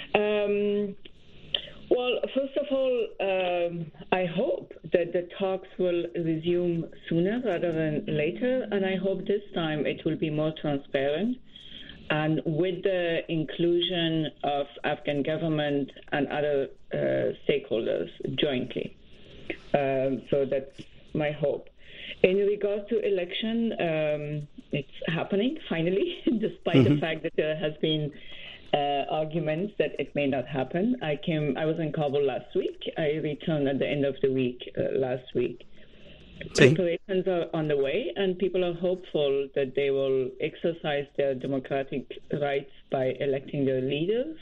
Well, first of all, I hope that the talks will resume sooner rather than later, and I hope this time it will be more transparent and with the inclusion of Afghan government and other stakeholders jointly. So that's my hope. In regards to election, it's happening finally, despite the fact that there has been arguments that it may not happen. I was in Kabul last week. I returned at the end of the week last week. Preparations are on the way, and people are hopeful that they will exercise their democratic rights by electing their leaders.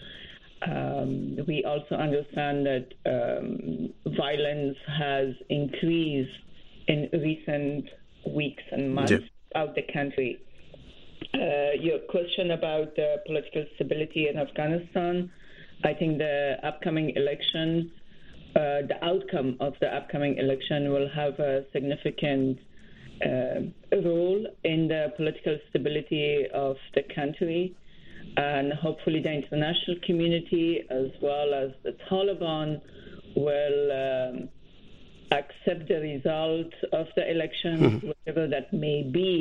We also understand that violence has increased in recent weeks and months out the country. Your question about the political stability in Afghanistan, I think the upcoming election, the outcome of the upcoming election will have a significant role in the political stability of the country, and hopefully the international community as well as the Taliban will accept the result of the election, whatever that may be.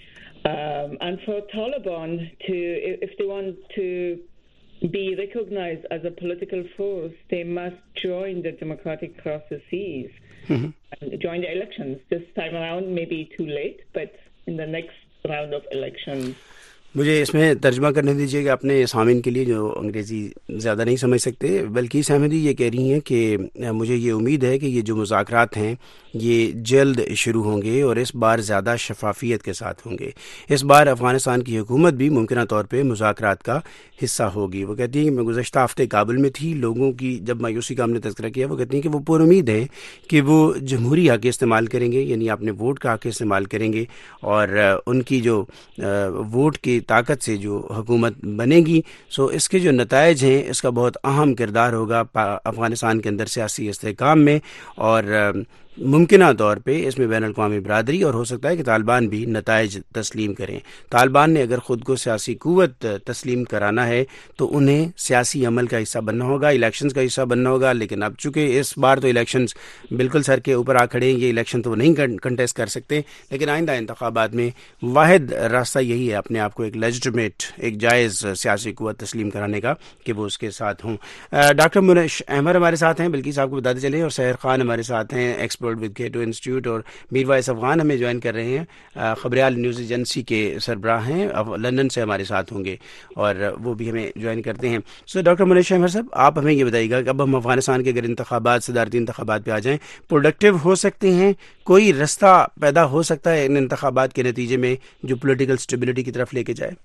And for Taliban if they want to be recognized as a political force, they must join the democratic processes and join the elections. This time around may be too late, but in the next round of elections. مجھے اس میں ترجمہ کرنے دیجیے کہ اپنے سامعین کے لیے جو انگریزی زیادہ نہیں سمجھ سکتے. بلقیس احمدی یہ کہہ رہی ہیں کہ مجھے یہ امید ہے کہ یہ جو مذاکرات ہیں یہ جلد شروع ہوں گے اور اس بار زیادہ شفافیت کے ساتھ ہوں گے. اس بار افغانستان کی حکومت بھی ممکنہ طور پہ مذاکرات کا حصہ ہوگی. وہ کہتی ہیں کہ میں گزشتہ ہفتے کابل میں تھی. لوگوں کی جب مایوسی کا ہم نے تذکرہ کیا، وہ کہتی ہیں کہ وہ پر امید ہے کہ وہ جمہوری حق استعمال کریں گے، یعنی اپنے ووٹ کا حق استعمال کریں گے اور ان کی جو ووٹ کی طاقت سے جو حکومت بنے گی سو اس کے جو نتائج ہیں اس کا بہت اہم کردار ہوگا افغانستان کے اندر سیاسی استحکام میں، اور ممکنہ طور پہ اس میں بین الاقوامی برادری اور ہو سکتا ہے کہ طالبان بھی نتائج تسلیم کریں. طالبان نے اگر خود کو سیاسی قوت تسلیم کرانا ہے تو انہیں سیاسی عمل کا حصہ بننا ہوگا، الیکشنز کا حصہ بننا ہوگا. لیکن اب چونکہ اس بار تو الیکشنز بالکل سر کے اوپر آ کھڑے ہیں، یہ الیکشن تو نہیں کنٹیسٹ کر سکتے، لیکن آئندہ انتخابات میں واحد راستہ یہی ہے اپنے آپ کو ایک لیجٹمیٹ، ایک جائز سیاسی قوت تسلیم کرانے کا کہ وہ اس کے ساتھ ہوں. ڈاکٹر منش احمد ہمارے ساتھ ہیں، بلقیس آپ کو بتاتے چلیں، اور سحر خان ہمارے ساتھ ہیں، ایکسپرٹ ود کیٹو انسٹیٹیوٹ، اور میر وائس افغان ہمیں جوائن کر رہے ہیں، خبریال نیوز ایجنسی کے سربراہ ہیں، لندن سے ہمارے ساتھ ہوں گے اور وہ بھی ہمیں جوائن کرتے ہیں. سو ڈاکٹر منش احمد صاحب، آپ ہمیں یہ بتائیے گا کہ اب ہم افغانستان کے اگر انتخابات، صدارتی انتخابات پہ آ جائیں، پروڈکٹیو ہو سکتے ہیں؟ کوئی رستہ پیدا ہو سکتا ہے ان انتخابات کے نتیجے میں جو پولیٹیکل اسٹیبلٹی کی طرف لے کے جائے؟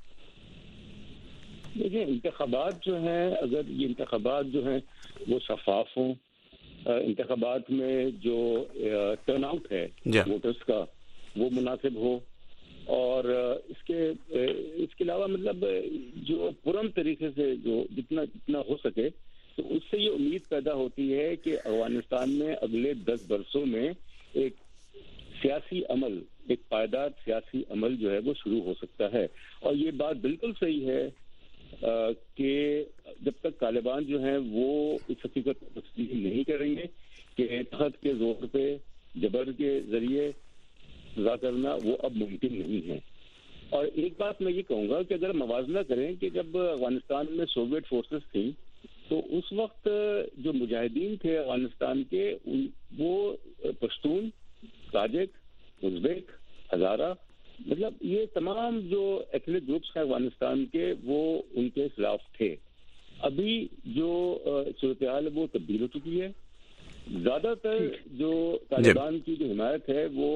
دیکھیں، انتخابات جو ہیں، اگر یہ انتخابات جو ہیں وہ شفاف ہوں، انتخابات میں جو ٹرن آؤٹ ہے ووٹرز کا وہ مناسب ہو، اور اس کے علاوہ مطلب جو پرم طریقے سے جو جتنا ہو سکے تو اس سے یہ امید پیدا ہوتی ہے کہ افغانستان میں اگلے 10 برسوں میں ایک سیاسی عمل، ایک پائیدار سیاسی عمل جو ہے وہ شروع ہو سکتا ہے. اور یہ بات بالکل صحیح ہے کہ جب تک طالبان جو ہیں وہ اس حقیقت کو تسلیم نہیں کریں گے کہ تحت کے زور پہ جبر کے ذریعے سزا کرنا وہ اب ممکن نہیں ہے. اور ایک بات میں یہ کہوں گا کہ اگر موازنہ کریں کہ جب افغانستان میں سوویت فورسز تھیں تو اس وقت جو مجاہدین تھے افغانستان کے وہ پشتون، تاجک، ازبیک، ہزارہ، مطلب یہ تمام جو ایتھنک گروپس ہیں افغانستان کے وہ ان کے خلاف تھے. ابھی جو صورتحال وہ تبدیل ہو چکی ہے. زیادہ تر جو طالبان کی جو حمایت ہے وہ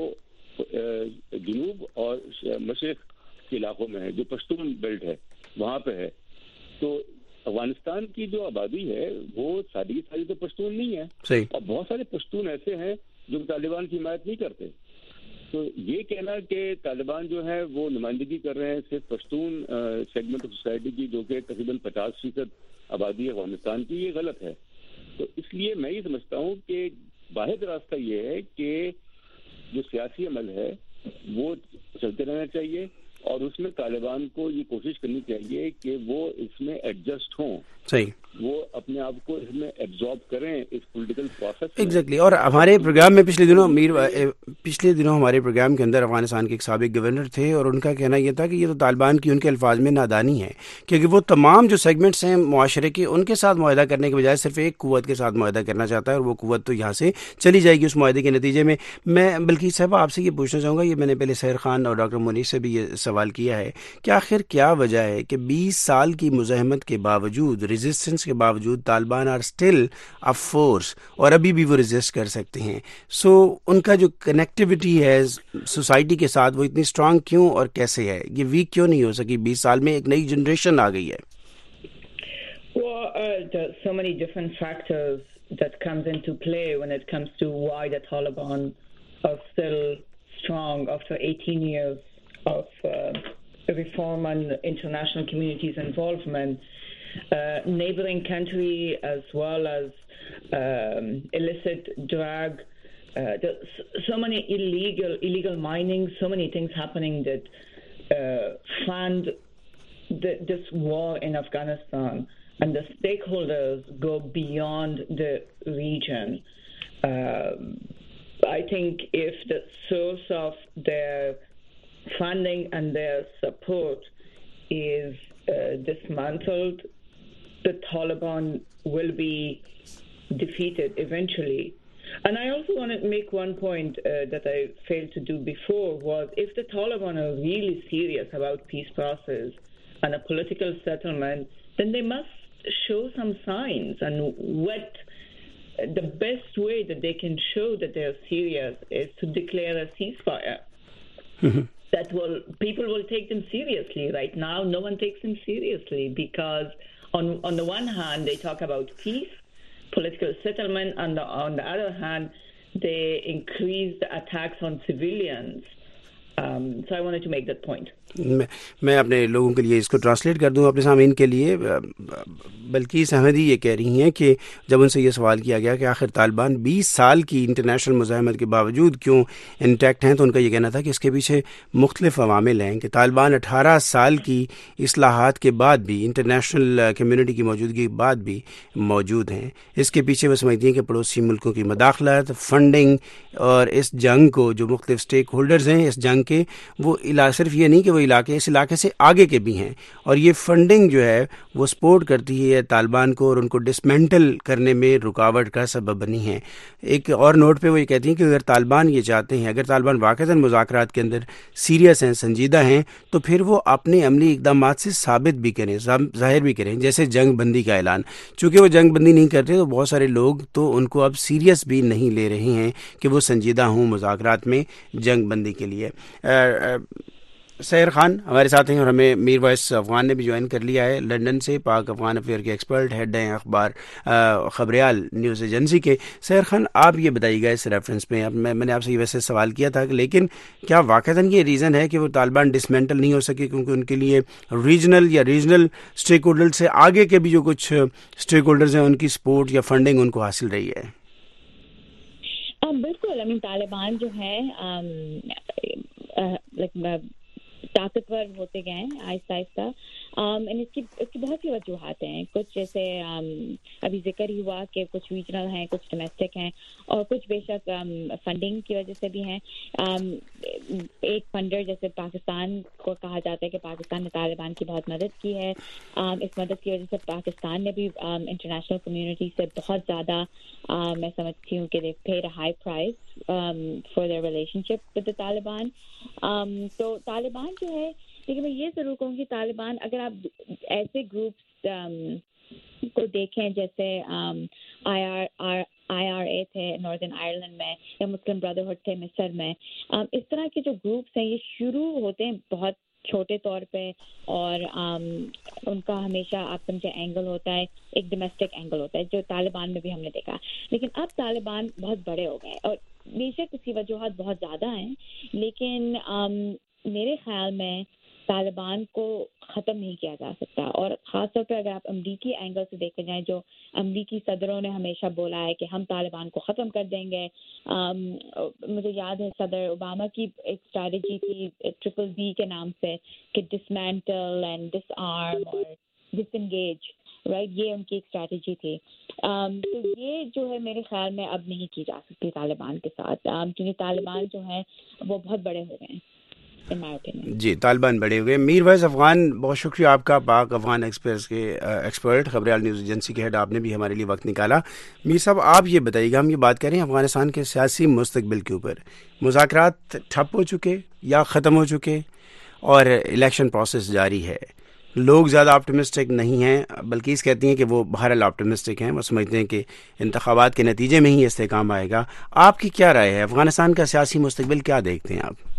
جنوب اور مشرق کے علاقوں میں ہے، جو پشتون بیلٹ ہے وہاں پہ ہے. تو افغانستان کی جو آبادی ہے وہ ساری تو پشتون نہیں ہے. صحیح. اور بہت سارے پشتون ایسے ہیں جو طالبان کی حمایت نہیں کرتے. تو یہ کہنا کہ طالبان جو ہے وہ نمائندگی کر رہے ہیں صرف پشتون سیگمنٹ آف سوسائٹی کی، جو کہ تقریباً 50% آبادی ہے افغانستان کی، یہ غلط ہے. تو اس لیے میں یہ سمجھتا ہوں کہ واحد راستہ یہ ہے کہ جو سیاسی عمل ہے وہ چلتے رہنا چاہیے اور اس میں طالبان کو یہ کوشش کرنی چاہیے کہ وہ اس میں ایڈجسٹ ہوں. صحیح. وہ اپنے آپ کو اس میں ایبزارب کریں اس پولیٹیکل پروسیس. ایگزیکٹلی. اور ہمارے پروگرام میں پچھلے دنوں ہمارے پروگرام کے اندر افغانستان کے ایک سابق گورنر تھے اور ان کا کہنا یہ تھا کہ یہ تو طالبان کی ان کے الفاظ میں نادانی ہے، کیونکہ وہ تمام جو سیگمنٹس ہیں معاشرے کے ان کے ساتھ معاہدہ کرنے کے بجائے صرف ایک قوت کے ساتھ معاہدہ کرنا چاہتا ہے اور وہ قوت تو یہاں سے چلی جائے گی اس معاہدے کے نتیجے میں. میں بلکہ صاحب آپ سے یہ پوچھنا چاہوں گا، یہ میں نے پہلے سحر خان اور ڈاکٹر منیش سے بھی یہ سوال کیا ہے کہ آخر کیا وجہ ہے کہ 20 سال کی مزاحمت کے باوجود، ریزسٹنس کے باوجود Taliban are still a force اور ابھی بھی وہ ریزسٹ کر سکتے ہیں. سو ان کا جو کنیکٹیوٹی ہے سوسائٹی کے ساتھ وہ اتنی اسٹرانگ کیوں اور کیسے ہے؟ یہ ویک کیوں نہیں ہو سکی؟ 20 سال میں ایک نئی جنریشن آ گئی ہے. There are so many different factors that comes into play when it comes to why the Taliban are still strong after 18 years of reform and international community's involvement. Neighboring country as well as illicit drug, so many illegal mining, so many things happening that fund this war in Afghanistan, and the stakeholders go beyond the region. I think if the source of their funding and their support is dismantled, the Taliban will be defeated eventually. And I also want to make one point that I failed to do before, was if the Taliban are really serious about peace process and a political settlement, then they must show some signs. And what the best way that they can show that they are serious is to declare a ceasefire. That people will take them seriously. Right now, no one takes them seriously because on the one hand, they talk about peace, political settlement, and on the other hand, they increase the attacks on civilians. So I wanted to make that point. میں اپنے لوگوں کے لیے اس کو translate کر دوں اپنے سامعین کے لیے. بلقیس احمدی یہ کہہ رہی ہیں کہ جب ان سے یہ سوال کیا گیا کہ آخر طالبان 20 سال کی انٹرنیشنل مزاحمت کے باوجود کیوں انٹیکٹ ہیں، تو ان کا یہ کہنا تھا کہ اس کے پیچھے مختلف عوامل ہیں، کہ طالبان 18 سال کی اصلاحات کے بعد بھی، انٹرنیشنل کمیونٹی کی موجودگی کے بعد بھی موجود ہیں. اس کے پیچھے وہ سمجھتی ہیں کہ پڑوسی ملکوں کی مداخلت، فنڈنگ اور اس جنگ کو جو مختلف اسٹیک ہولڈرز ہیں اس جنگ کے، وہ صرف یہ نہیں کہ وہ علاقے، اس علاقے سے آگے کے بھی ہیں، اور یہ فنڈنگ جو ہے وہ سپورٹ کرتی ہے طالبان کو اور ان کو ڈسمینٹل کرنے میں رکاوٹ کا سبب بنی ہے. ایک اور نوٹ پہ وہ یہ کہتی ہیں کہ اگر طالبان یہ چاہتے ہیں، اگر طالبان واقعتاً مذاکرات کے اندر سیریس ہیں، سنجیدہ ہیں، تو پھر وہ اپنے عملی اقدامات سے ثابت بھی کریں، ظاہر بھی کریں، جیسے جنگ بندی کا اعلان. چونکہ وہ جنگ بندی نہیں کرتے تو بہت سارے لوگ تو ان کو اب سیریس بھی نہیں لے رہے ہیں کہ وہ سنجیدہ ہوں مذاکرات میں جنگ بندی کے لیے. سحر خان ہمارے ساتھ ہیں اور ہمیں میر وائس افغان نے بھی جوائن کر لیا ہے لندن سے، پاک افغان افیئر کے ایکسپرٹ، ہیڈ ہیں اخبار خبریال نیوز ایجنسی کے۔ سحر خان آپ یہ بتائیے گا اس ریفرنس میں، اب میں نے آپ سے ویسے سوال کیا تھا لیکن کیا واقعتاً یہ ریزن ہے کہ وہ طالبان ڈسمینٹل نہیں ہو سکے کیونکہ ان کے لیے ریجنل اسٹیک ہولڈر سے آگے کے بھی جو کچھ اسٹیک ہولڈرز ہیں ان کی سپورٹ یا فنڈنگ ان کو حاصل رہی ہے؟ بالکل، طالبان جو ہے طاقتور ہوتے گئے ہیں آہستہ آہستہ، اس کی بہت سی وجوہات ہیں۔ کچھ جیسے ابھی ذکر ہی ہوا کہ کچھ ریجنل ہیں، کچھ ڈومیسٹک ہیں، اور کچھ بے شک فنڈنگ کی وجہ سے بھی ہیں۔ ایک فنڈر جیسے پاکستان کو کہا جاتا ہے کہ پاکستان نے طالبان کی بہت مدد کی ہے، اس مدد کی وجہ سے پاکستان نے بھی انٹرنیشنل کمیونٹی سے بہت زیادہ میں سمجھتی ہوں کہ they paid a high price for their relationship with the Taliban۔ تو طالبان جو ہے، لیکن میں یہ ضرور کہوں گی طالبان، اگر آپ ایسے گروپس کو دیکھیں جیسے IRA تھے ناردرن آئرلینڈ میں، یا مسلم بردرہڈ تھے مصر میں، اس طرح کے جو گروپس ہیں یہ شروع ہوتے ہیں بہت چھوٹے طور پہ، اور ان کا ہمیشہ آپ سمجھے اینگل ہوتا ہے، ایک ڈومیسٹک اینگل ہوتا ہے جو طالبان میں بھی ہم نے دیکھا۔ لیکن اب طالبان بہت بڑے ہو گئے اور بے شک اس کی وجوہات بہت زیادہ ہیں، لیکن میرے خیال میں طالبان کو ختم نہیں کیا جا سکتا، اور خاص طور پہ اگر آپ امریکی اینگل سے دیکھے جائیں، جو امریکی صدروں نے ہمیشہ بولا ہے کہ ہم طالبان کو ختم کر دیں گے۔ مجھے یاد ہے صدر اوباما کی ایک اسٹریٹجی تھی BBB کے نام سے کہ ڈسمینٹل اینڈ ڈس آرم اور ڈس انگیج، رائٹ، یہ ان کی ایک اسٹریٹجی تھی۔ تو یہ جو ہے میرے خیال میں اب نہیں کی جا سکتی طالبان کے ساتھ، کیونکہ طالبان جو ہیں وہ بہت بڑے ہو گئے ہیں۔ جی، طالبان بڑے ہوئے۔ میر وائز افغان، بہت شکریہ آپ کا، پاک افغان ایکسپریس کے ایکسپرٹ، خبریال نیوز ایجنسی کے ہیڈ، آپ نے بھی ہمارے لیے وقت نکالا۔ میر صاحب آپ یہ بتائیے گا، ہم یہ بات کریں افغانستان کے سیاسی مستقبل کے اوپر، مذاکرات ٹھپ ہو چکے یا ختم ہو چکے اور الیکشن پروسیس جاری ہے؟ لوگ زیادہ آپٹمسٹک نہیں ہیں، بلکہ اس کہتی ہیں کہ وہ بہرحال آپٹمسٹک ہیں، وہ سمجھتے ہیں کہ انتخابات کے نتیجے میں ہی استحکام آئے گا۔ آپ کی کیا رائے ہے؟ افغانستان کا سیاسی مستقبل کیا دیکھتے ہیں آپ؟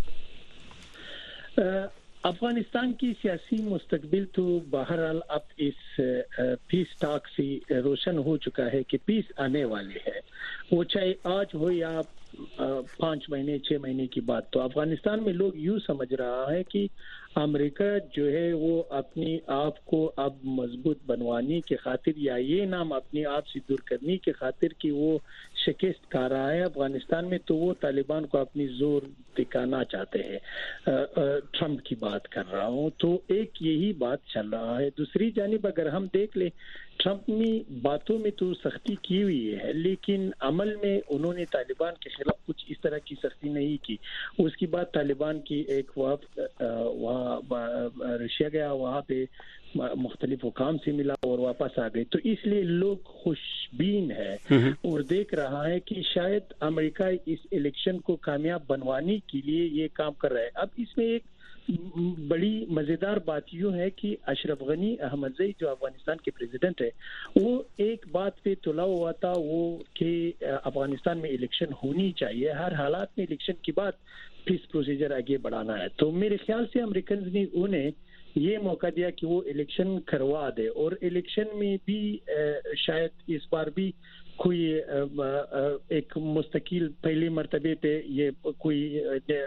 افغانستان کی سیاسی مستقبل تو بہرحال اب اس پیس ٹاک سے روشن ہو چکا ہے کہ پیس آنے والی ہے، وہ چاہے آج ہو یا 5 مہینے 6 مہینے کی بات۔ تو افغانستان میں لوگ یوں سمجھ رہا ہے کہ امریکہ جو ہے وہ اپنی آپ کو اب مضبوط بنوانے کی خاطر یا یہ نام اپنے آپ سے دور کرنے کی خاطر کہ وہ شکست کھا رہا ہے افغانستان میں، تو وہ طالبان کو اپنی زور دکھانا چاہتے ہیں۔ ٹرمپ کی بات کر رہا ہوں، تو ایک یہی بات چل رہا ہے۔ دوسری جانب اگر ہم دیکھ لیں، ٹرمپ نے باتوں میں تو سختی کی ہوئی ہے، لیکن عمل میں انہوں نے طالبان کے خلاف کچھ اس طرح کی سختی نہیں کی۔ اس کے بعد طالبان کی ایک وفد وہاں رشیا گیا، وہاں پہ مختلف حکام سے ملا اور واپس آ گئے۔ تو اس لیے لوگ خوش بین ہے اور دیکھ رہا ہے کہ شاید امریکہ اس الیکشن کو کامیاب بنوانے کے لیے یہ کام کر رہا ہے۔ اب اس میں ایک بڑی مزیدار بات یوں ہے کہ اشرف غنی احمدزئی جو افغانستان کے پریزیڈنٹ ہے، وہ ایک بات پہ تلا ہوا تھا، وہ کہ افغانستان میں الیکشن ہونی چاہیے، ہر حالات میں الیکشن کے بعد پیس پروسیجر آگے بڑھانا ہے۔ تو میرے خیال سے امریکنز نے انہیں یہ موقع دیا کہ وہ الیکشن کروا دے، اور الیکشن میں بھی شاید اس بار بھی کوئی ایک مستقل پہلی مرتبے پہ یہ کوئی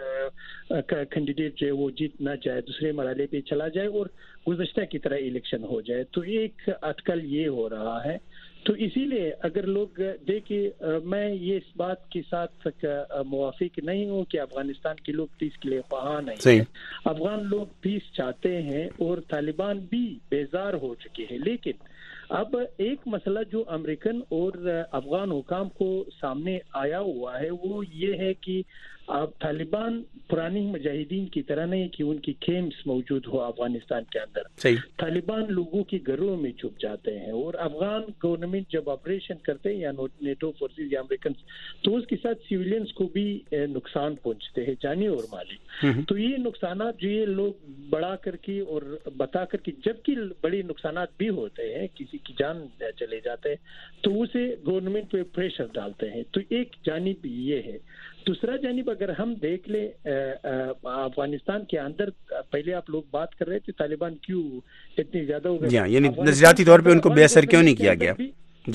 کینڈیڈیٹ جو ہے وہ جیت نہ جائے، دوسرے مرحلے پہ چلا جائے اور گزشتہ کی طرح الیکشن ہو جائے۔ تو ایک اٹکل یہ ہو رہا ہے۔ تو اسی لیے اگر لوگ دیکھیں، میں یہ اس بات کے ساتھ موافق نہیں ہوں کہ افغانستان کے لوگ پیس کے لیے خواہاں نہیں ہیں۔ افغان لوگ پیس چاہتے ہیں اور طالبان بھی بیزار ہو چکے ہیں، لیکن اب ایک مسئلہ جو امریکن اور افغان حکام کو سامنے آیا ہوا ہے وہ یہ ہے کہ اب طالبان پرانی مجاہدین کی طرح نہیں کہ ان کی کیمپس موجود ہو افغانستان کے اندر۔ طالبان لوگوں کے گھروں میں چھپ جاتے ہیں، اور افغان گورنمنٹ جب آپریشن کرتے ہیں یا نیٹو فورسز یا امریکن، تو اس کے ساتھ سیویلینز کو بھی نقصان پہنچتے ہیں، جانی اور مالی۔ تو یہ نقصانات جو یہ لوگ بڑھا کر کے اور بتا کر کے، جبکہ بڑے نقصانات بھی ہوتے ہیں، کسی کی جان چلے جاتے ہیں، تو اسے گورنمنٹ پہ پریشر ڈالتے ہیں۔ تو ایک جانب یہ ہے۔ دوسرا جانب اگر ہم دیکھ لیں افغانستان کے اندر، پہلے آپ لوگ بات کر رہے تھے طالبان کیوں اتنی زیادہ ہو گئے، یعنی نظریاتی طور پہ ان کو بے اثر کیوں نہیں کیا گیا؟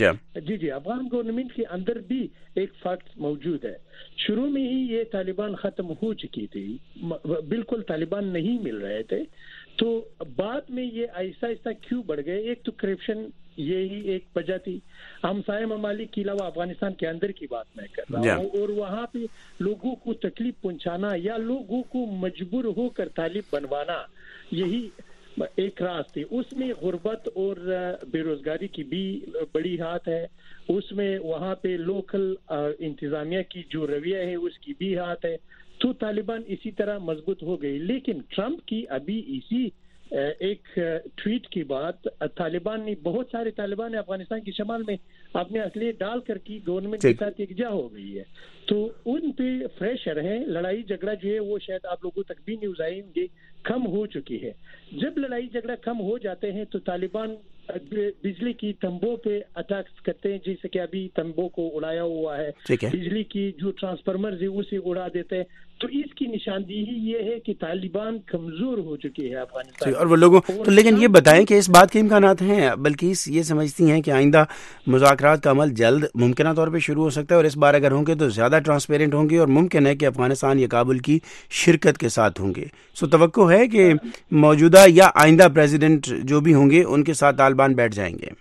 جی افغان گورنمنٹ کے اندر بھی ایک فیکٹ موجود ہے. شروع میں ہی یہ طالبان ختم ہو چکی تھی، بالکل طالبان نہیں مل رہے تھے، تو بعد میں یہ آہستہ آہستہ کیوں بڑھ گئے؟ ایک تو کرپشن، یہی ایک وجہ تھی. ہمسائے ممالک کے علاوہ افغانستان کے اندر کی بات میں کر رہا ہوں، اور وہاں پہ لوگوں کو تکلیف پہنچانا یا لوگوں کو مجبور ہو کر طالب بنوانا، یہی ایک راز تھی. اس میں غربت اور بے روزگاری کی بھی بڑی ہاتھ ہے، اس میں وہاں پہ لوکل انتظامیہ کی جو رویہ ہے اس کی بھی ہاتھ ہے. تو طالبان اسی طرح مضبوط ہو گئی. لیکن ٹرمپ کی ابھی اسی ایک ٹویٹ کی بات، طالبان نے بہت سارے طالبان افغانستان کی شمال میں اپنے اسلحے ڈال کر کی گورنمنٹ کے ساتھ یکجا ہو گئی ہے، تو ان پہ پریشر ہے. لڑائی جھگڑا جو ہے وہ شاید آپ لوگوں تک بھی نیوز آئی ہوں گی کم ہو چکی ہے. جب لڑائی جھگڑا کم ہو جاتے ہیں تو طالبان بجلی کی تمبوں پہ اٹیک کرتے ہیں، جیسے کہ ابھی تمبوں کو اڑایا ہوا ہے، بجلی کی جو ٹرانسفارمر ہے اسے اڑا دیتے ہیں. تو اس کی نشاندہی یہ ہے کہ طالبان کمزور ہو چکی ہے افغانستان اور وہ لوگوں تو. لیکن یہ بتائیں کہ اس بات کے امکانات ہیں، بلکہ یہ سمجھتی ہیں کہ آئندہ مذاکرات کا عمل جلد ممکنہ طور پہ شروع ہو سکتا ہے، اور اس بار اگر ہوں گے تو زیادہ ٹرانسپیرنٹ ہوں گے، اور ممکن ہے کہ افغانستان یا کابل کی شرکت کے ساتھ ہوں گے. سو توقع ہے کہ موجودہ یا آئندہ پریزیڈنٹ جو بھی ہوں گے ان کے ساتھ طالبان بیٹھ جائیں گے.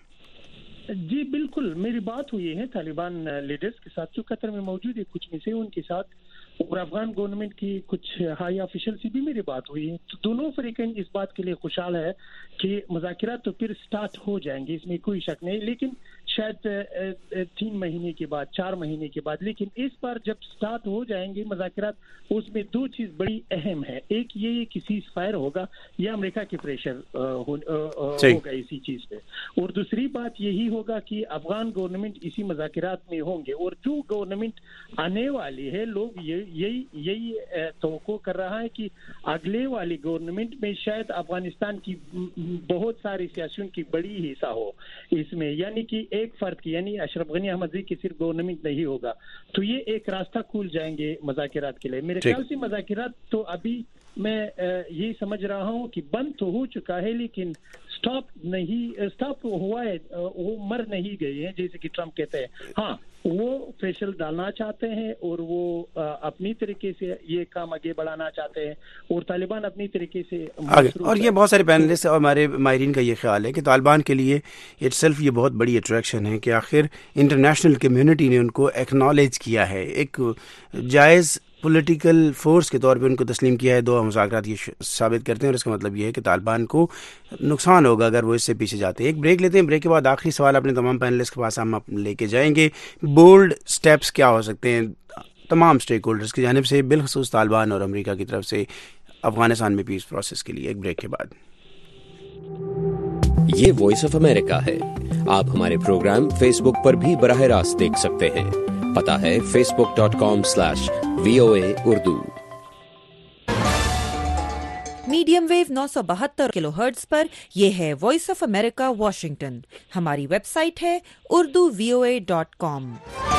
جی بالکل، میری بات ہوئی ہے طالبان لیڈرز کے ساتھ جو قطر میں موجود ہے، کچھ میں سے ان کے ساتھ، اور افغان گورنمنٹ کی کچھ ہائی آفیشل سے بھی میری بات ہوئی ہے. تو دونوں فریقین اس بات کے لیے خوشحال ہے کہ مذاکرات تو پھر سٹارٹ ہو جائیں گے، اس میں کوئی شک نہیں، لیکن شاید 3 مہینے کے بعد، 4 مہینے کے بعد. لیکن اس بار جب سٹارٹ ہو جائیں گے مذاکرات، اس میں 2 چیز بڑی اہم ہے. ایک یہ کہ سیز فائر ہوگا یا امریکہ کے پریشر ہوگا اسی چیز پہ، اور دوسری بات یہی ہوگا کہ افغان گورنمنٹ اسی مذاکرات میں ہوں گے. اور جو گورنمنٹ آنے والی ہے، لوگ یہی توقع کر رہا ہے کہ اگلے والی گورنمنٹ میں شاید افغانستان کی بہت ساری سیاسیوں کی بڑی حصہ ہو اس میں، یعنی کہ ایک فرد کی، یعنی اشرف غنی احمدی کی صرف گورنمنٹ نہیں ہوگا. تو یہ ایک راستہ کھل جائیں گے مذاکرات کے لیے. میرے خیال سے مذاکرات تو ابھی میں یہی سمجھ رہا ہوں کہ بند تو ہو چکا ہے، لیکن سٹاپ ہوا ہے، وہ مر نہیں گئے ہیں جیسے کہ ٹرمپ کہتے ہیں. ہاں، وہ فیصل ڈالنا چاہتے ہیں اور وہ اپنی طریقے سے یہ کام آگے بڑھانا چاہتے ہیں، اور طالبان اپنی طریقے سے آگے. اور یہ بہت سارے پینلسٹ اور ہمارے ماہرین کا یہ خیال ہے کہ طالبان کے لیے اٹ سیلف یہ بہت بڑی اٹریکشن ہے کہ آخر انٹرنیشنل کمیونٹی نے ان کو ایکنالج کیا ہے، ایک جائز پولیٹیکل فورس کے طور پہ ان کو تسلیم کیا ہے. 2 مذاکرات یہ ثابت کرتے ہیں، اور اس کا مطلب یہ ہے کہ طالبان کو نقصان ہوگا اگر وہ اس سے پیچھے جاتے ہیں. ایک بریک لیتے ہیں، بریک کے بعد آخری سوال اپنے تمام پینلسٹ کے پاس ہم لے کے جائیں گے. بولڈ سٹیپس کیا ہو سکتے ہیں تمام اسٹیک ہولڈرز کی جانب سے، بالخصوص طالبان اور امریکہ کی طرف سے افغانستان میں پیس پروسیس کے لیے؟ ایک بریک کے بعد. یہ وائس آف امریکہ ہے. آپ ہمارے پروگرام فیس بک پر بھی براہ راست دیکھ سکتے ہیں. پتہ ہے facebook.com/VOA Urdu. Medium wave 972 kilohertz پر یہ ہے وائس آف امریکہ واشنگٹن. ہماری ویب سائٹ ہے urduvoa.com.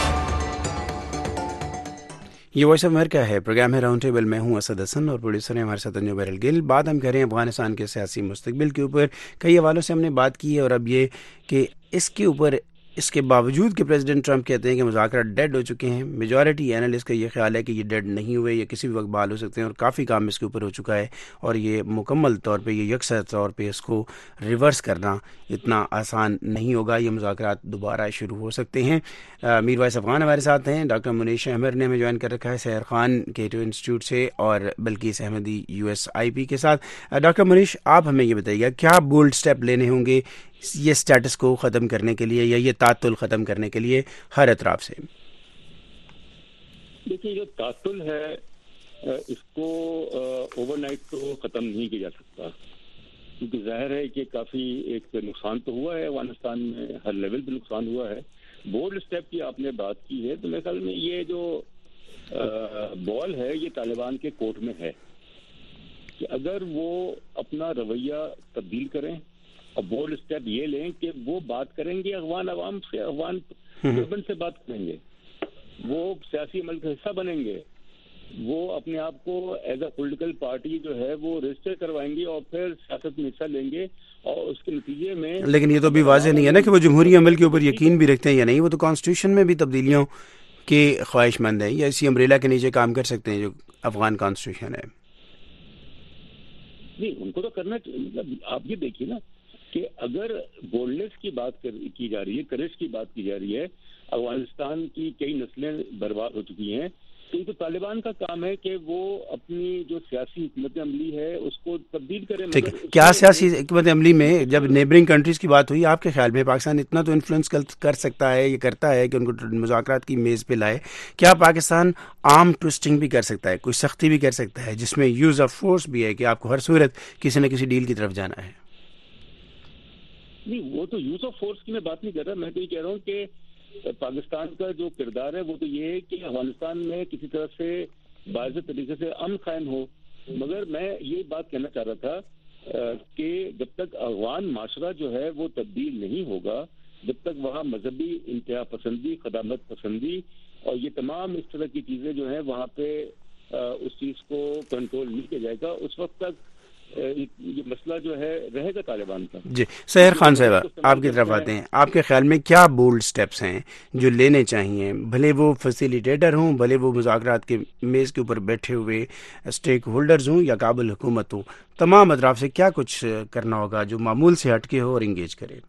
یہ وائس آف امریکہ ہے، پروگرام ہے راؤنڈ ٹیبل. میں ہوں اسد حسن اور پروڈیوسر ہیں ہمارے ساتھ انجم ہیرلڈ گل. بات ہم کر رہے ہیں افغانستان کے سیاسی مستقبل کے اوپر. کئی حوالوں سے ہم نے بات کی ہے، اور اب یہ کہ اس کے اوپر اس کے باوجود کہ پریزیڈنٹ ٹرمپ کہتے ہیں کہ مذاکرات ڈیڈ ہو چکے ہیں، میجورٹی اینالسٹ کا یہ خیال ہے کہ یہ ڈیڈ نہیں ہوئے، یہ کسی بھی وقت بحال ہو سکتے ہیں، اور کافی کام اس کے اوپر ہو چکا ہے، اور یہ مکمل طور پہ، یہ یکسر طور پہ اس کو ریورس کرنا اتنا آسان نہیں ہوگا. یہ مذاکرات دوبارہ شروع ہو سکتے ہیں. میر وائس افغان ہمارے ساتھ ہیں، ڈاکٹر منیش احمد نے ہمیں جوائن کر رکھا ہے سحر خان کیٹو انسٹیٹیوٹ سے، اور بلقیس احمدی USIP کے ساتھ. ڈاکٹر منیش، آپ ہمیں یہ بتائیے گا کیا بولڈ اسٹیپ لینے ہوں گے یہ اسٹیٹس کو ختم کرنے کے لیے، یا یہ تعطل ختم کرنے کے لیے ہر اطراف سے؟ دیکھیے، جو تعطل ہے اس کو اوور نائٹ تو ختم نہیں کیا جا سکتا، کیونکہ ظاہر ہے کہ کافی ایک نقصان تو ہوا ہے افغانستان میں، ہر لیول پہ نقصان ہوا ہے. بولڈ اسٹیپ کی آپ نے بات کی ہے، تو میرے خیال میں یہ جو بال ہے یہ طالبان کے کورٹ میں ہے کہ اگر وہ اپنا رویہ تبدیل کریں اور بولڈ اسٹیپ یہ لیں کہ وہ بات کریں گے افغان عوام سے، افغان گورنمنٹ سے بات کریں گے، وہ سیاسی عمل کا حصہ بنیں گے، وہ اپنے آپ کو ایز اے پولیٹیکل پارٹی جو ہے وہ رجسٹر کروائیں گے اور پھر سیاست میں حصہ لیں گے اور اس کے نتیجے میں. لیکن یہ تو بھی واضح نہیں ہے نا کہ وہ جمہوری عمل کے اوپر یقین بھی رکھتے ہیں یا نہیں. وہ تو کانسٹیٹیوشن میں بھی تبدیلیوں کے خواہش مند ہیں یا اسی امبریلا کے نیچے کام کر سکتے ہیں جو افغان کانسٹیٹیوشن ہے. نہیں, ان کو تو کرنا. مطلب آپ یہ دیکھیے نا کہ اگر بولڈنس کی بات کی جا رہی ہے, کریج کی بات کی جا رہی ہے, افغانستان کی کئی نسلیں برباد ہو چکی ہیں, تو طالبان کا کام ہے کہ وہ اپنی جو سیاسی حکمت عملی ہے اس کو تبدیل کرے. کیا سیاسی حکمت عملی میں جب نیبرنگ کنٹریز کی بات ہوئی, آپ کے خیال میں پاکستان اتنا تو انفلوئنس کر سکتا ہے, یہ کرتا ہے کہ ان کو مذاکرات کی میز پہ لائے, کیا پاکستان آرم ٹوسٹنگ بھی کر سکتا ہے, کوئی سختی بھی کر سکتا ہے جس میں یوز آف فورس بھی ہے کہ آپ کو ہر صورت کسی نہ کسی ڈیل کی طرف جانا ہے؟ نہیں, وہ تو یوز آف فورس کی میں بات نہیں کر رہا. میں تو یہ کہہ رہا ہوں کہ پاکستان کا جو کردار ہے وہ تو یہ ہے کہ افغانستان میں کسی طرح سے باضابطہ طریقے سے امن قائم ہو. مگر میں یہ بات کہنا چاہ رہا تھا کہ جب تک افغان معاشرہ جو ہے وہ تبدیل نہیں ہوگا, جب تک وہاں مذہبی انتہا پسندی, خدامت پسندی اور یہ تمام اس طرح کی چیزیں جو ہیں وہاں پہ اس چیز کو کنٹرول نہیں کیا جائے گا, اس وقت تک یہ مسئلہ جو ہے رہے گا طالبان کا. جی, سحر خان صاحبہ آپ کی طرف آتے ہیں. آپ کے خیال میں کیا بولڈ سٹیپس ہیں جو لینے چاہیے, بھلے وہ فیسیلیٹیٹر ہوں, بھلے وہ مذاکرات کے میز کے اوپر بیٹھے ہوئے اسٹیک ہولڈرز ہوں یا کابل حکومت ہوں, تمام اطراف سے کیا کچھ کرنا ہوگا جو معمول سے ہٹ کے ہو اور انگیج کرے؟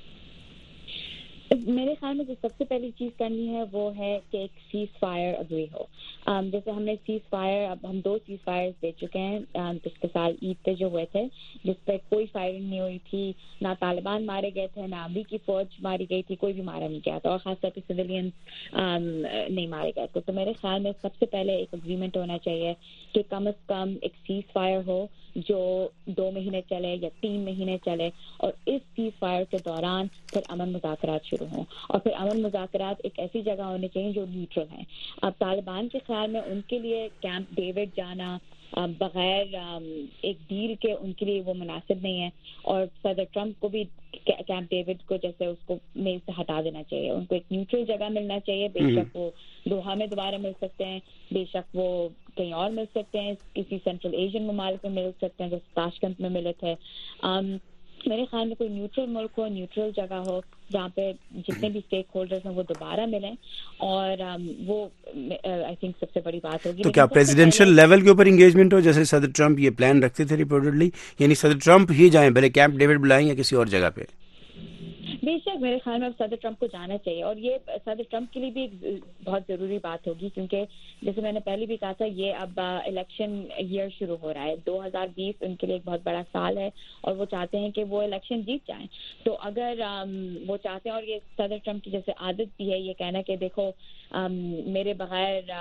میرے خیال میں جو سب سے پہلی چیز کرنی ہے وہ ہے کہ ایک سیز فائر اگری ہو. جیسے ہم نے سیز فائر, اب ہم 2 سیز فائر دے چکے ہیں پچھلے سال عید پہ جو ہوئے تھے, جس پہ کوئی فائرنگ نہیں ہوئی تھی, نہ طالبان مارے گئے تھے, نہ امریکی فوج ماری گئی تھی, کوئی بھی مارا نہیں گیا تھا, اور خاص طور پہ سویلین نہیں مارے گئے تھے. تو میرے خیال میں سب سے پہلے ایک اگریمنٹ ہونا چاہیے کہ کم از کم ایک سیز فائر ہو جو 2 مہینے چلے یا 3 مہینے چلے, اور اس سیز فائر کے دوران پھر امن مذاکرات شروع ہوں. اور پھر امن مذاکرات ایک ایسی جگہ ہونے چاہیے جو نیوٹرل ہیں. اب طالبان کے خیال میں ان کے لیے کیمپ ڈیوڈ جانا بغیر ایک ڈیل کے ان کے لیے وہ مناسب نہیں ہے, اور صدر ٹرمپ کو بھی کیمپ ڈیوڈ کو جیسے اس کو میز سے ہٹا دینا چاہیے. ان کو ایک نیوٹرل جگہ ملنا چاہیے. بے شک وہ دوحہ میں دوبارہ مل سکتے ہیں, بے شک وہ کہیں اور مل سکتے ہیں, کسی سینٹرل ایشین ممالک میں مل سکتے ہیں جیسے تاشکند میں ملے تھے. میرے خیال میں کوئی نیوٹرل ملک ہو, نیوٹرل جگہ ہو جہاں پہ جتنے بھی اسٹیک ہولڈرز ہیں وہ دوبارہ ملیں, اور وہ آئی تھنک سب سے بڑی بات ہوگی. تو کیا پریزیڈینشیل لیول کے اوپر انگیجمنٹ ہو جیسے صدر ٹرمپ یہ پلان رکھتے تھے ریپورٹڈلی, یعنی صدر ٹرمپ ہی جائیں, بھلے کیمپ ڈیوڈ بلائیں یا کسی اور جگہ پہ؟ بے شک میرے خیال میں اب صدر ٹرمپ کو جانا چاہیے, اور یہ صدر ٹرمپ کے لیے بھی ایک بہت ضروری بات ہوگی, کیونکہ جیسے میں نے پہلے بھی کہا تھا یہ اب الیکشن ایئر شروع ہو رہا ہے. 2020 ان کے لیے ایک بہت بڑا سال ہے اور وہ چاہتے ہیں کہ وہ الیکشن جیت جائیں. تو اگر وہ چاہتے ہیں, اور یہ صدر ٹرمپ کی جیسے عادت بھی ہے یہ کہنا کہ دیکھو میرے بغیر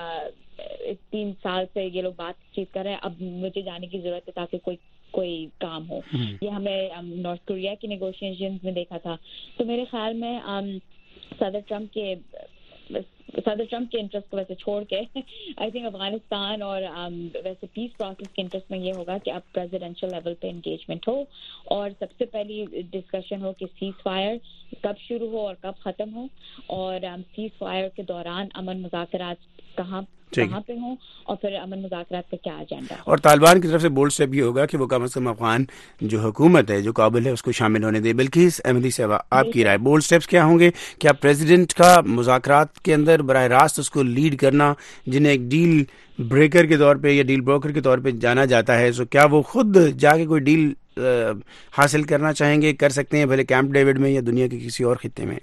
3 سال سے یہ لوگ بات چیت کر رہے ہیں, اب مجھے جانے کی ضرورت ہے تاکہ کوئی کام ہو. یہ ہمیں نارتھ کوریا کی نیگوشیشنز میں دیکھا تھا. تو میرے خیال میں صدر ٹرمپ کے انٹرسٹ کو ویسے چھوڑ کے آئی تھنک افغانستان اور ویسے پیس پروسیس کے انٹرسٹ میں یہ ہوگا کہ اب پریزیڈینشیل لیول پہ انگیجمنٹ ہو, اور سب سے پہلی ڈسکشن ہو کہ سیز فائر کب شروع ہو اور کب ختم ہو, اور سیز فائر کے دوران امن مذاکرات کہاں پہ ہوں, اور پھر امن مذاکرات کا کیا ایجنڈا. اور طالبان کی طرف سے بولڈ اسٹیپ یہ ہوگا کہ وہ کم از کم افغان جو حکومت ہے جو کابل ہے اس کو شامل ہونے دے. بلکہ احمدی صاحبہ آپ کی رائے, بولڈ اسٹیپس کیا ہوں گے؟ کیا پریزیڈنٹ کا مذاکرات کے اندر براہ راست اس کو لیڈ کرنا, جنہیں ایک ڈیل بریکر کے طور پہ یا ڈیل بروکر کے طور پہ جانا جاتا ہے, سو کیا وہ خود جا کے کوئی ڈیل حاصل کرنا چاہیں گے, کر سکتے ہیں بھلے کیمپ ڈیوڈ میں یا دنیا کے کسی اور خطے میں؟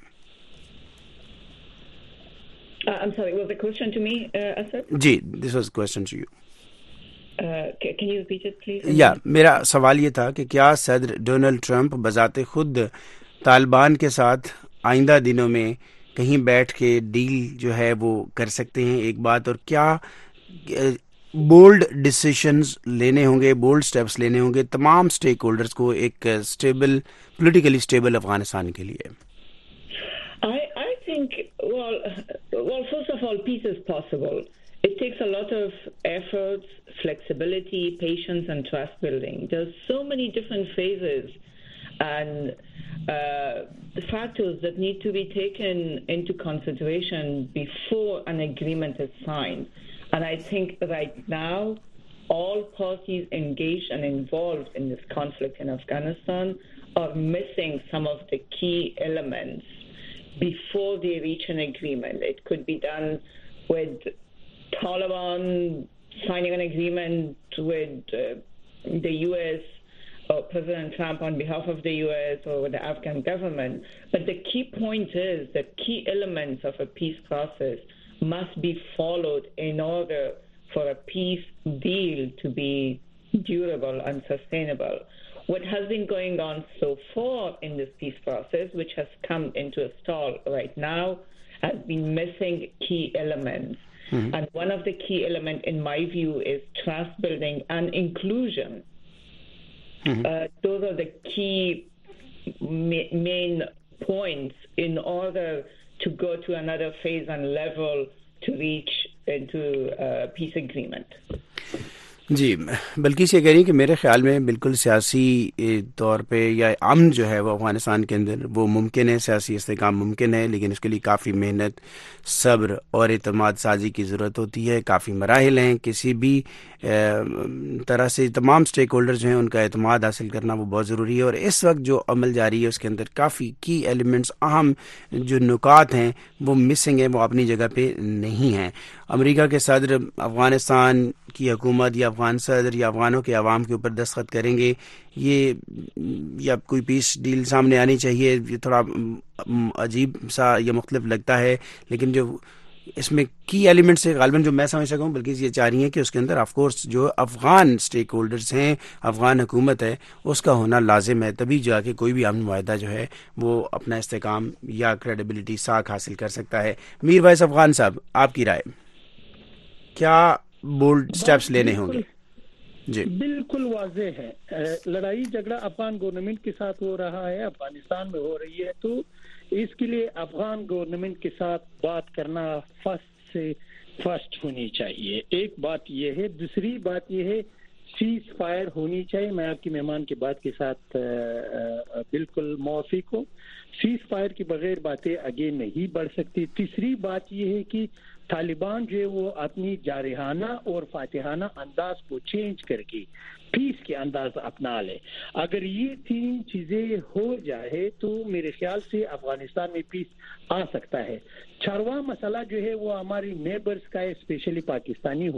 I'm sorry, was the question to me, Asad? G, this was a question to you. Can you repeat it, please? یا میرا سوال یہ تھا کہ کیا صدر ڈونلڈ ٹرمپ بذات خود طالبان کے ساتھ آئندہ دنوں میں کہیں بیٹھ کے ڈیل جو ہے وہ کر سکتے ہیں, ایک بات, اور کیا بولڈ ڈیسیشنز لینے ہوں گے, بولڈ سٹیپس لینے ہوں گے تمام سٹیک ہولڈرز کو ایک اسٹیبل, پولیٹیکلی اسٹیبل افغانستان کے لیے؟ I think, well, first of all, peace is possible. It takes a lot of efforts, flexibility, patience, and trust building. There's so many different phases and factors that need to be taken into consideration before an agreement is signed. And I think right now, all parties engaged and involved in this conflict in Afghanistan are missing some of the key elements before they reach an agreement. It could be done with Taliban signing an agreement with the U.S. or President Trump on behalf of the U.S. or the Afghan government. But the key point is that key elements of a peace process must be followed in order for a peace deal to be durable and sustainable. What has been going on so far in this peace process, which has come into a stall right now, has been missing key elements. Mm-hmm. And one of the key elements, in my view, is trust building and inclusion. Mm-hmm. Those are the key main points in order to go to another phase and level to reach into a peace agreement. جی بلکہ یہ کہہ رہی ہیں کہ میرے خیال میں بالکل سیاسی طور پہ یا امن جو ہے وہ افغانستان کے اندر وہ ممکن ہے، سیاسی استحکام ممکن ہے، لیکن اس کے لیے کافی محنت، صبر اور اعتماد سازی کی ضرورت ہوتی ہے. کافی مراحل ہیں، کسی بھی طرح سے تمام سٹیک ہولڈرز ہیں ان کا اعتماد حاصل کرنا وہ بہت ضروری ہے. اور اس وقت جو عمل جاری ہے اس کے اندر کافی کی ایلیمنٹس، اہم جو نکات ہیں وہ مسنگ ہیں، وہ اپنی جگہ پہ نہیں ہیں. امریکہ کے صدر افغانستان کی حکومت یا افغان صدر یا افغانوں کے عوام کے اوپر دستخط کریں گے، یہ یا کوئی پیس ڈیل سامنے آنی چاہیے. یہ تھوڑا عجیب سا یا مختلف لگتا ہے، لیکن جو اس میں کی ایلیمنٹس ہے غالباً جو میں سمجھ سکوں بلکہ یہ چاہ رہی ہیں کہ اس کے اندر آف کورس جو افغان سٹیک ہولڈرز ہیں، افغان حکومت ہے، اس کا ہونا لازم ہے، تبھی جا کے کوئی بھی امن معاہدہ جو ہے وہ اپنا استحکام یا کریڈیبلٹی ساکھ حاصل کر سکتا ہے. میر وائس افغان صاحب، آپ کی رائے کیا بولڈ سٹیپس لینے ہوں گے؟ جی بالکل واضح ہے، لڑائی جھگڑا افغان گورنمنٹ کے ساتھ ہو رہا ہے، افغانستان میں ہو رہی ہے، تو اس کے لیے افغان گورنمنٹ کے ساتھ بات کرنا فرسٹ ہونی چاہیے. ایک بات یہ ہے. دوسری بات یہ ہے سیز فائر ہونی چاہیے. میں آپ کی مہمان کی بات کے ساتھ بالکل موافق ہوں. سیز فائر کے بغیر باتیں آگے نہیں بڑھ سکتی. تیسری بات یہ ہے کہ طالبان جو ہے وہ اپنی جارحانہ اور فاتحانہ انداز کو چینج کر کے پیس کے انداز اپنا لے. اگر یہ تین چیزیں ہو جائے تو میرے خیال سے افغانستان میں پیس آ سکتا ہے. چارواں مسئلہ جو ہے وہ ہماری نیبرز کا ہے، اسپیشلی پاکستانی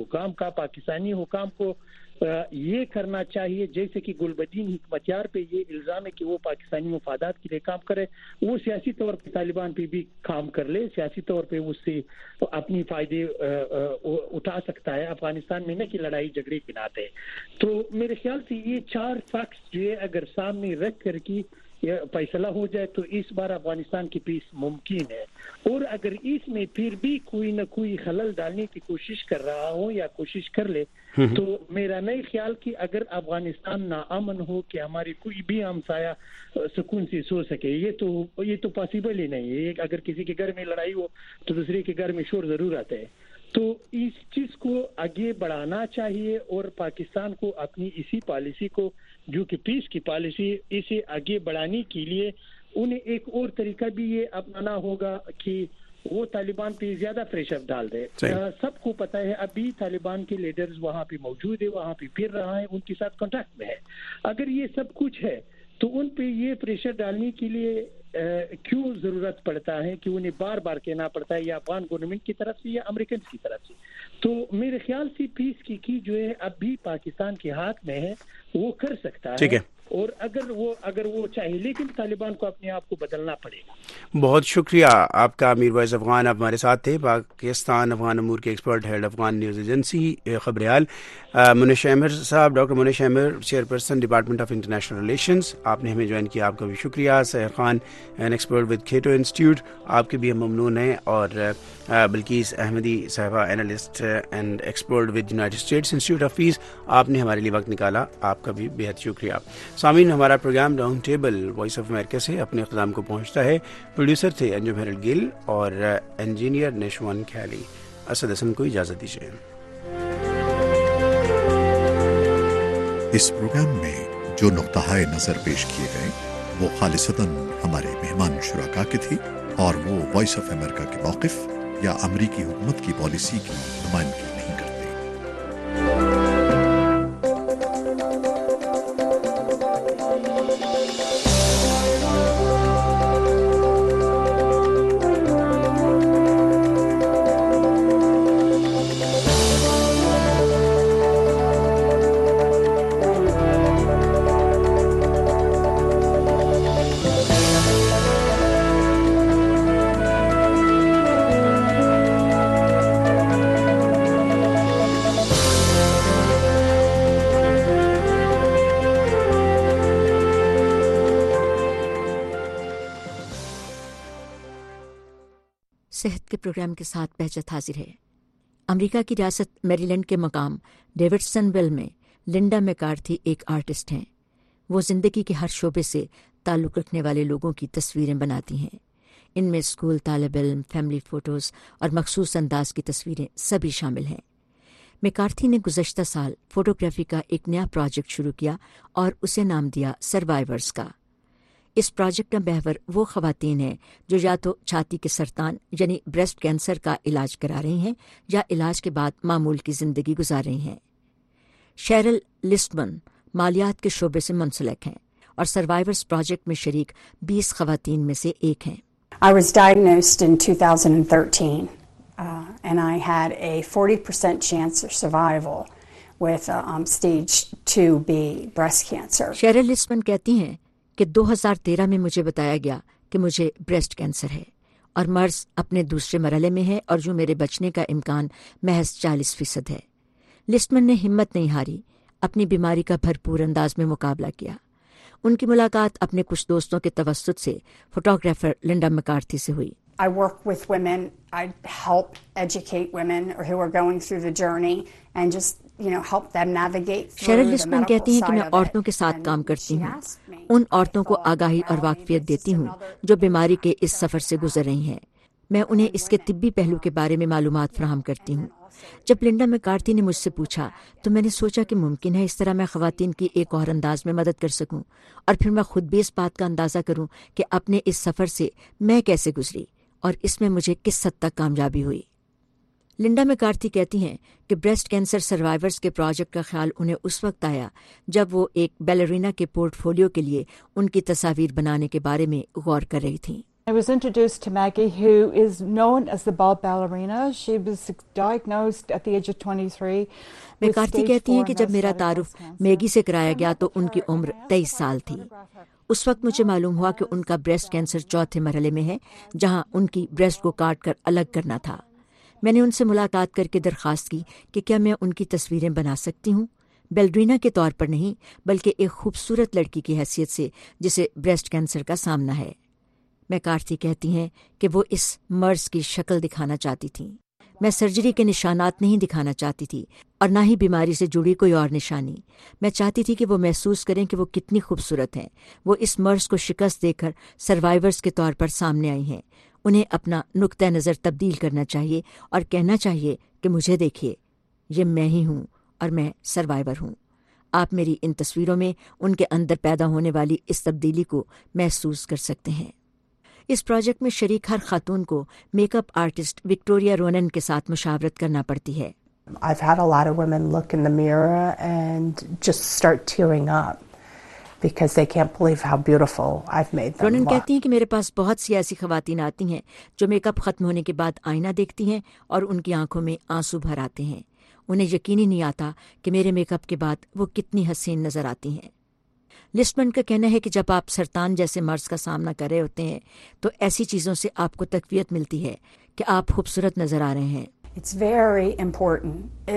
حکام کو یہ کرنا چاہیے جیسے کہ گلبدین حکمتیار پہ یہ الزام ہے کہ وہ پاکستانی مفادات کے لیے کام کرے، وہ سیاسی طور پہ طالبان پہ بھی کام کر لے، سیاسی طور پہ اس سے اپنی فائدے اٹھا سکتا ہے افغانستان میں، نہ کہ لڑائی جھگڑے کے ناطے. تو میرے خیال سے یہ چار فیکٹس جو ہے اگر سامنے رکھ کر کے فیصلہ ہو جائے تو اس بار افغانستان کی پیس ممکن ہے. اور اگر اس میں پھر بھی کوئی نہ کوئی خلل ڈالنے کی کوشش کر رہا ہو یا کوشش کر لے تو میرا نہیں خیال کہ اگر افغانستان ناامن ہو کہ ہماری کوئی بھی ہمسایہ سکون سے سو سکے. یہ تو پاسبل ہی نہیں ہے. اگر کسی کے گھر میں لڑائی ہو تو دوسرے کے گھر میں شور ضرور آتا ہے. تو اس چیز کو آگے بڑھانا چاہیے اور پاکستان کو اپنی اسی پالیسی کو جو کہ پیس کی پالیسی اسے آگے بڑھانے کے لیے انہیں ایک اور طریقہ بھی یہ اپنانا ہوگا کہ وہ طالبان پہ زیادہ پریشر ڈال دے. سب کو پتہ ہے ابھی طالبان کے لیڈرز وہاں پہ موجود ہے، وہاں پہ پھر رہا ہے، ان کے ساتھ کانٹیکٹ میں ہے. اگر یہ سب کچھ ہے تو ان پہ یہ پریشر ڈالنے کے لیے کیوں ضرورت پڑتا ہے کہ انہیں بار بار کہنا پڑتا ہے یا افغان گورنمنٹ کی طرف سے یا امریکن کی طرف سے. تو میرے خیال سے پیس کی جو ہے اب بھی پاکستان کے ہاتھ میں ہے، وہ کر سکتا ہے. اور اگر وہ چاہے، لیکن طالبان کو اپنے آپ کو بدلنا پڑے گا. بہت شکریہ آپ کا میر وائس افغان، آپ ہمارے ساتھ تھے. پاکستان افغان امور کے expert, head Afghan news agency Khabrial Moonis Ahmed sahab, doctor Moonis Ahmed, chairperson department of international relations, آپ نے ہمیں جوائن کیا، آپ کا بھی شکریہ. Sahar Khan, an expert with Cato Institute, آپ کے بھی ہم ممنون ہیں. اور Bilqis Ahmadi sahiba, analyst and expert with United States Institute of Peace, آپ نے ہمارے لیے وقت نکالا، آپ کا بھی بہت شکریہ. سامعین، ہمارا programme round table Voice of America سے اپنے اختتام کو پہنچتا ہے. پروڈیوسر تھے انجم ہیرلڈ گل اور انجینئر نشوان کھیالی. اسد حسن کو اجازت دیجیے. اس پروگرام میں جو نقطہ نظر پیش کیے گئے وہ خالصتاً ہمارے مہمان شرکاء کے تھے اور وہ وائس آف امریکہ کے موقف یا امریکی حکومت کی پالیسی کی نمائندگی نہیں کرتے. صحت کے پروگرام کے ساتھ بہجت حاضر ہے۔ امریکہ کی ریاست میریلینڈ کے مقام ڈیوڈسن ویل میں لنڈا میکارتھی ایک آرٹسٹ ہیں۔ وہ زندگی کے ہر شعبے سے تعلق رکھنے والے لوگوں کی تصویریں بناتی ہیں۔ ان میں اسکول طالب علم، فیملی فوٹوز اور مخصوص انداز کی تصویریں سبھی شامل ہیں۔ میکارتھی نے گزشتہ سال فوٹوگرافی کا ایک نیا پروجیکٹ شروع کیا اور اسے نام دیا سروائیورز کا۔ اس پروجیکٹ کا محور وہ خواتین ہیں جو یا تو چھاتی کے سرطان یعنی بریسٹ کینسر کا علاج کرا رہی ہیں یا علاج کے بعد معمول کی زندگی گزار رہی ہیں۔ شیرل لسٹمن مالیات کے شعبے سے منسلک ہیں اور سروائیورز پروجیکٹ میں شریک 20 خواتین میں سے ایک ہیں۔ I was diagnosed in 2013 and I had a 40% chance of survival with stage 2B breast cancer. شیرل لسٹمن کہتی ہیں کہ 2013 میں مجھے بتایا گیا کہ مجھے بریسٹ کینسر ہے اور مرض اپنے دوسرے مرحلے میں ہے اور جو میرے بچنے کا امکان محض 40% ہے۔ لسٹمن نے ہمت نہیں ہاری، اپنی بیماری کا بھرپور انداز میں مقابلہ کیا۔ ان کی ملاقات اپنے کچھ دوستوں کے توسط سے فوٹوگرافر لنڈا میکارتھی سے ہوئی۔ I work with women. I help educate women who are going through the journey and just, help them navigate through شیرل the لسٹمن medical کہتی ہیں کہ side میں of it. عورتوں کے ساتھ کام کرتی And ہوں، she asked me ان عورتوں کو آگاہی اور واقفیت دیتی ہوں جو بیماری کے اس سفر سے گزر رہی ہیں۔ میں انہیں اس کے طبی پہلو کے بارے میں معلومات فراہم کرتی ہوں۔ جب لنڈا میکارتھی نے مجھ سے پوچھا تو میں نے سوچا کہ ممکن ہے اس طرح میں خواتین کی ایک اور انداز میں مدد کر سکوں اور پھر میں خود بھی اس بات کا اندازہ کروں کہ اپنے اس سفر سے میں کیسے گزری اور اس میں مجھے کس حد تک کامیابی ہوئی۔ لنڈا میکارتھی کہتی ہیں کہ بریسٹ کینسر سروائیورز کے پروجیکٹ کا خیال انہیں اس وقت آیا جب وہ ایک بیلرینا کے پورٹ فولیو کے لیے ان کی تصاویر بنانے کے بارے میں غور کر رہی تھیں۔ I was introduced to Maggie, who is known as the ball ballerina. She was diagnosed at the age of 23. McCarthy کہتی ہیں کہ جب میرا تعارف میگی سے کرایا گیا تو ان کی عمر 23 سال تھی۔ اس وقت مجھے معلوم ہوا کہ ان کا بریسٹ کینسر چوتھے مرحلے میں ہے، جہاں ان کی بریسٹ کو کاٹ کر الگ کرنا تھا۔ میں نے ان سے ملاقات کر کے درخواست کی کہ کیا میں ان کی تصویریں بنا سکتی ہوں، بیلرینا کے طور پر نہیں بلکہ ایک خوبصورت لڑکی کی حیثیت سے جسے بریسٹ کینسر کا سامنا ہے۔ میکارتھی کہتی ہیں کہ وہ اس مرض کی شکل دکھانا چاہتی تھیں۔ میں سرجری کے نشانات نہیں دکھانا چاہتی تھی اور نہ ہی بیماری سے جڑی کوئی اور نشانی۔ میں چاہتی تھی کہ وہ محسوس کریں کہ وہ کتنی خوبصورت ہیں۔ وہ اس مرض کو شکست دے کر سروائیورز کے طور پر سامنے آئی ہیں۔ انہیں اپنا نقطہ نظر تبدیل کرنا چاہیے اور کہنا چاہیے کہ مجھے دیکھیے، یہ میں ہی ہوں اور میں سروائیور ہوں۔ آپ میری ان تصویروں میں ان کے اندر پیدا ہونے والی اس تبدیلی کو محسوس کر سکتے ہیں۔ اس پروجیکٹ میں شریک ہر خاتون کو makeup artist Victoria Ronan کے ساتھ مشاورت کرنا پڑتی ہے۔ I've had a lot of women look in the mirror and just start tearing up because they can't believe how beautiful I've made them رونن look. کہتی ہیں کہ میرے پاس بہت سی ایسی خواتین آتی ہیں جو میک اپ ختم ہونے کے بعد آئینہ دیکھتی ہیں اور ان کی آنکھوں میں آنسو بھر آتے ہیں۔ انہیں یقین ہی نہیں آتا کہ میرے میک اپ کے بعد وہ کتنی حسین نظر آتی ہیں۔ لسٹمن کا کہنا ہے کہ جب آپ سرطان جیسے مرض کا سامنا کر رہے ہوتے ہیں تو ایسی چیزوں سے آپ کو تقویت ملتی ہے کہ آپ خوبصورت نظر آ رہے ہیں۔ It's very important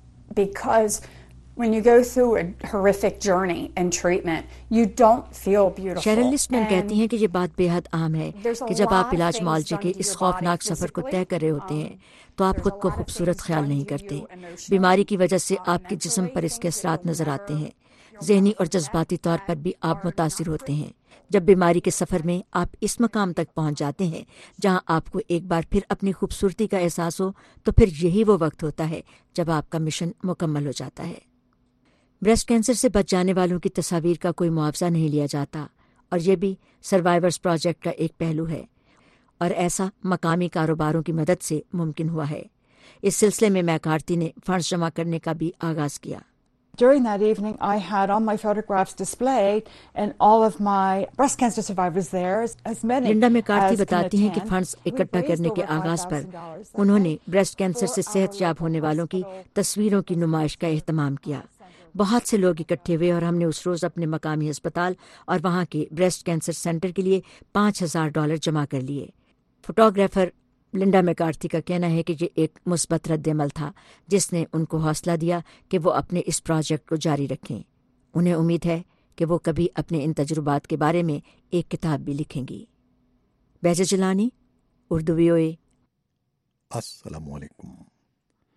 because when you go through a horrific journey and treatment, you don't feel beautiful. شیرل لسٹمن کہتی ہیں کہ یہ بات بے حد عام ہے کہ جب آپ علاج معالجے کے اس خوفناک سفر کو طے کر رہے ہوتے ہیں تو آپ خود کو خوبصورت خیال نہیں کرتے۔ بیماری کی وجہ سے آپ کے جسم پر اس کے اثرات نظر آتے ہیں، ذہنی اور جذباتی طور پر بھی آپ متاثر ہوتے ہیں۔ جب بیماری کے سفر میں آپ اس مقام تک پہنچ جاتے ہیں جہاں آپ کو ایک بار پھر اپنی خوبصورتی کا احساس ہو تو پھر یہی وہ وقت ہوتا ہے جب آپ کا مشن مکمل ہو جاتا ہے۔ بریسٹ کینسر سے بچ جانے والوں کی تصاویر کا کوئی معاوضہ نہیں لیا جاتا اور یہ بھی سروائیورز پروجیکٹ کا ایک پہلو ہے اور ایسا مقامی کاروباروں کی مدد سے ممکن ہوا ہے۔ اس سلسلے میں میکارتھی نے فنڈز جمع کرنے کا بھی آغاز کیا۔ During that evening, I had all my photographs displayed and all of my breast cancer survivors there, as many Linda McCarthy as can بتاتی ہیں کہ attend. فنڈز اکٹھا کرنے کے آغاز پر انہوں نے بریسٹ کینسر سے صحت یاب ہونے والوں کی تصویروں کی نمائش کا اہتمام کیا۔ بہت سے لوگ اکٹھے ہوئے اور ہم نے اس روز اپنے مقامی ہسپتال اور وہاں کے بریسٹ کینسر سینٹر کے لیے $5,000 جمع کر لیے۔ فوٹوگرافر لنڈا میکارتھی کا کہنا ہے کہ یہ ایک مثبت رد عمل تھا جس نے ان کو حوصلہ دیا کہ وہ اپنے اس پروجیکٹ کو جاری رکھیں۔ انہیں امید ہے کہ وہ کبھی اپنے ان تجربات کے بارے میں ایک کتاب بھی لکھیں گی۔ بہجت جیلانی، اردو VOA، السلام علیکم.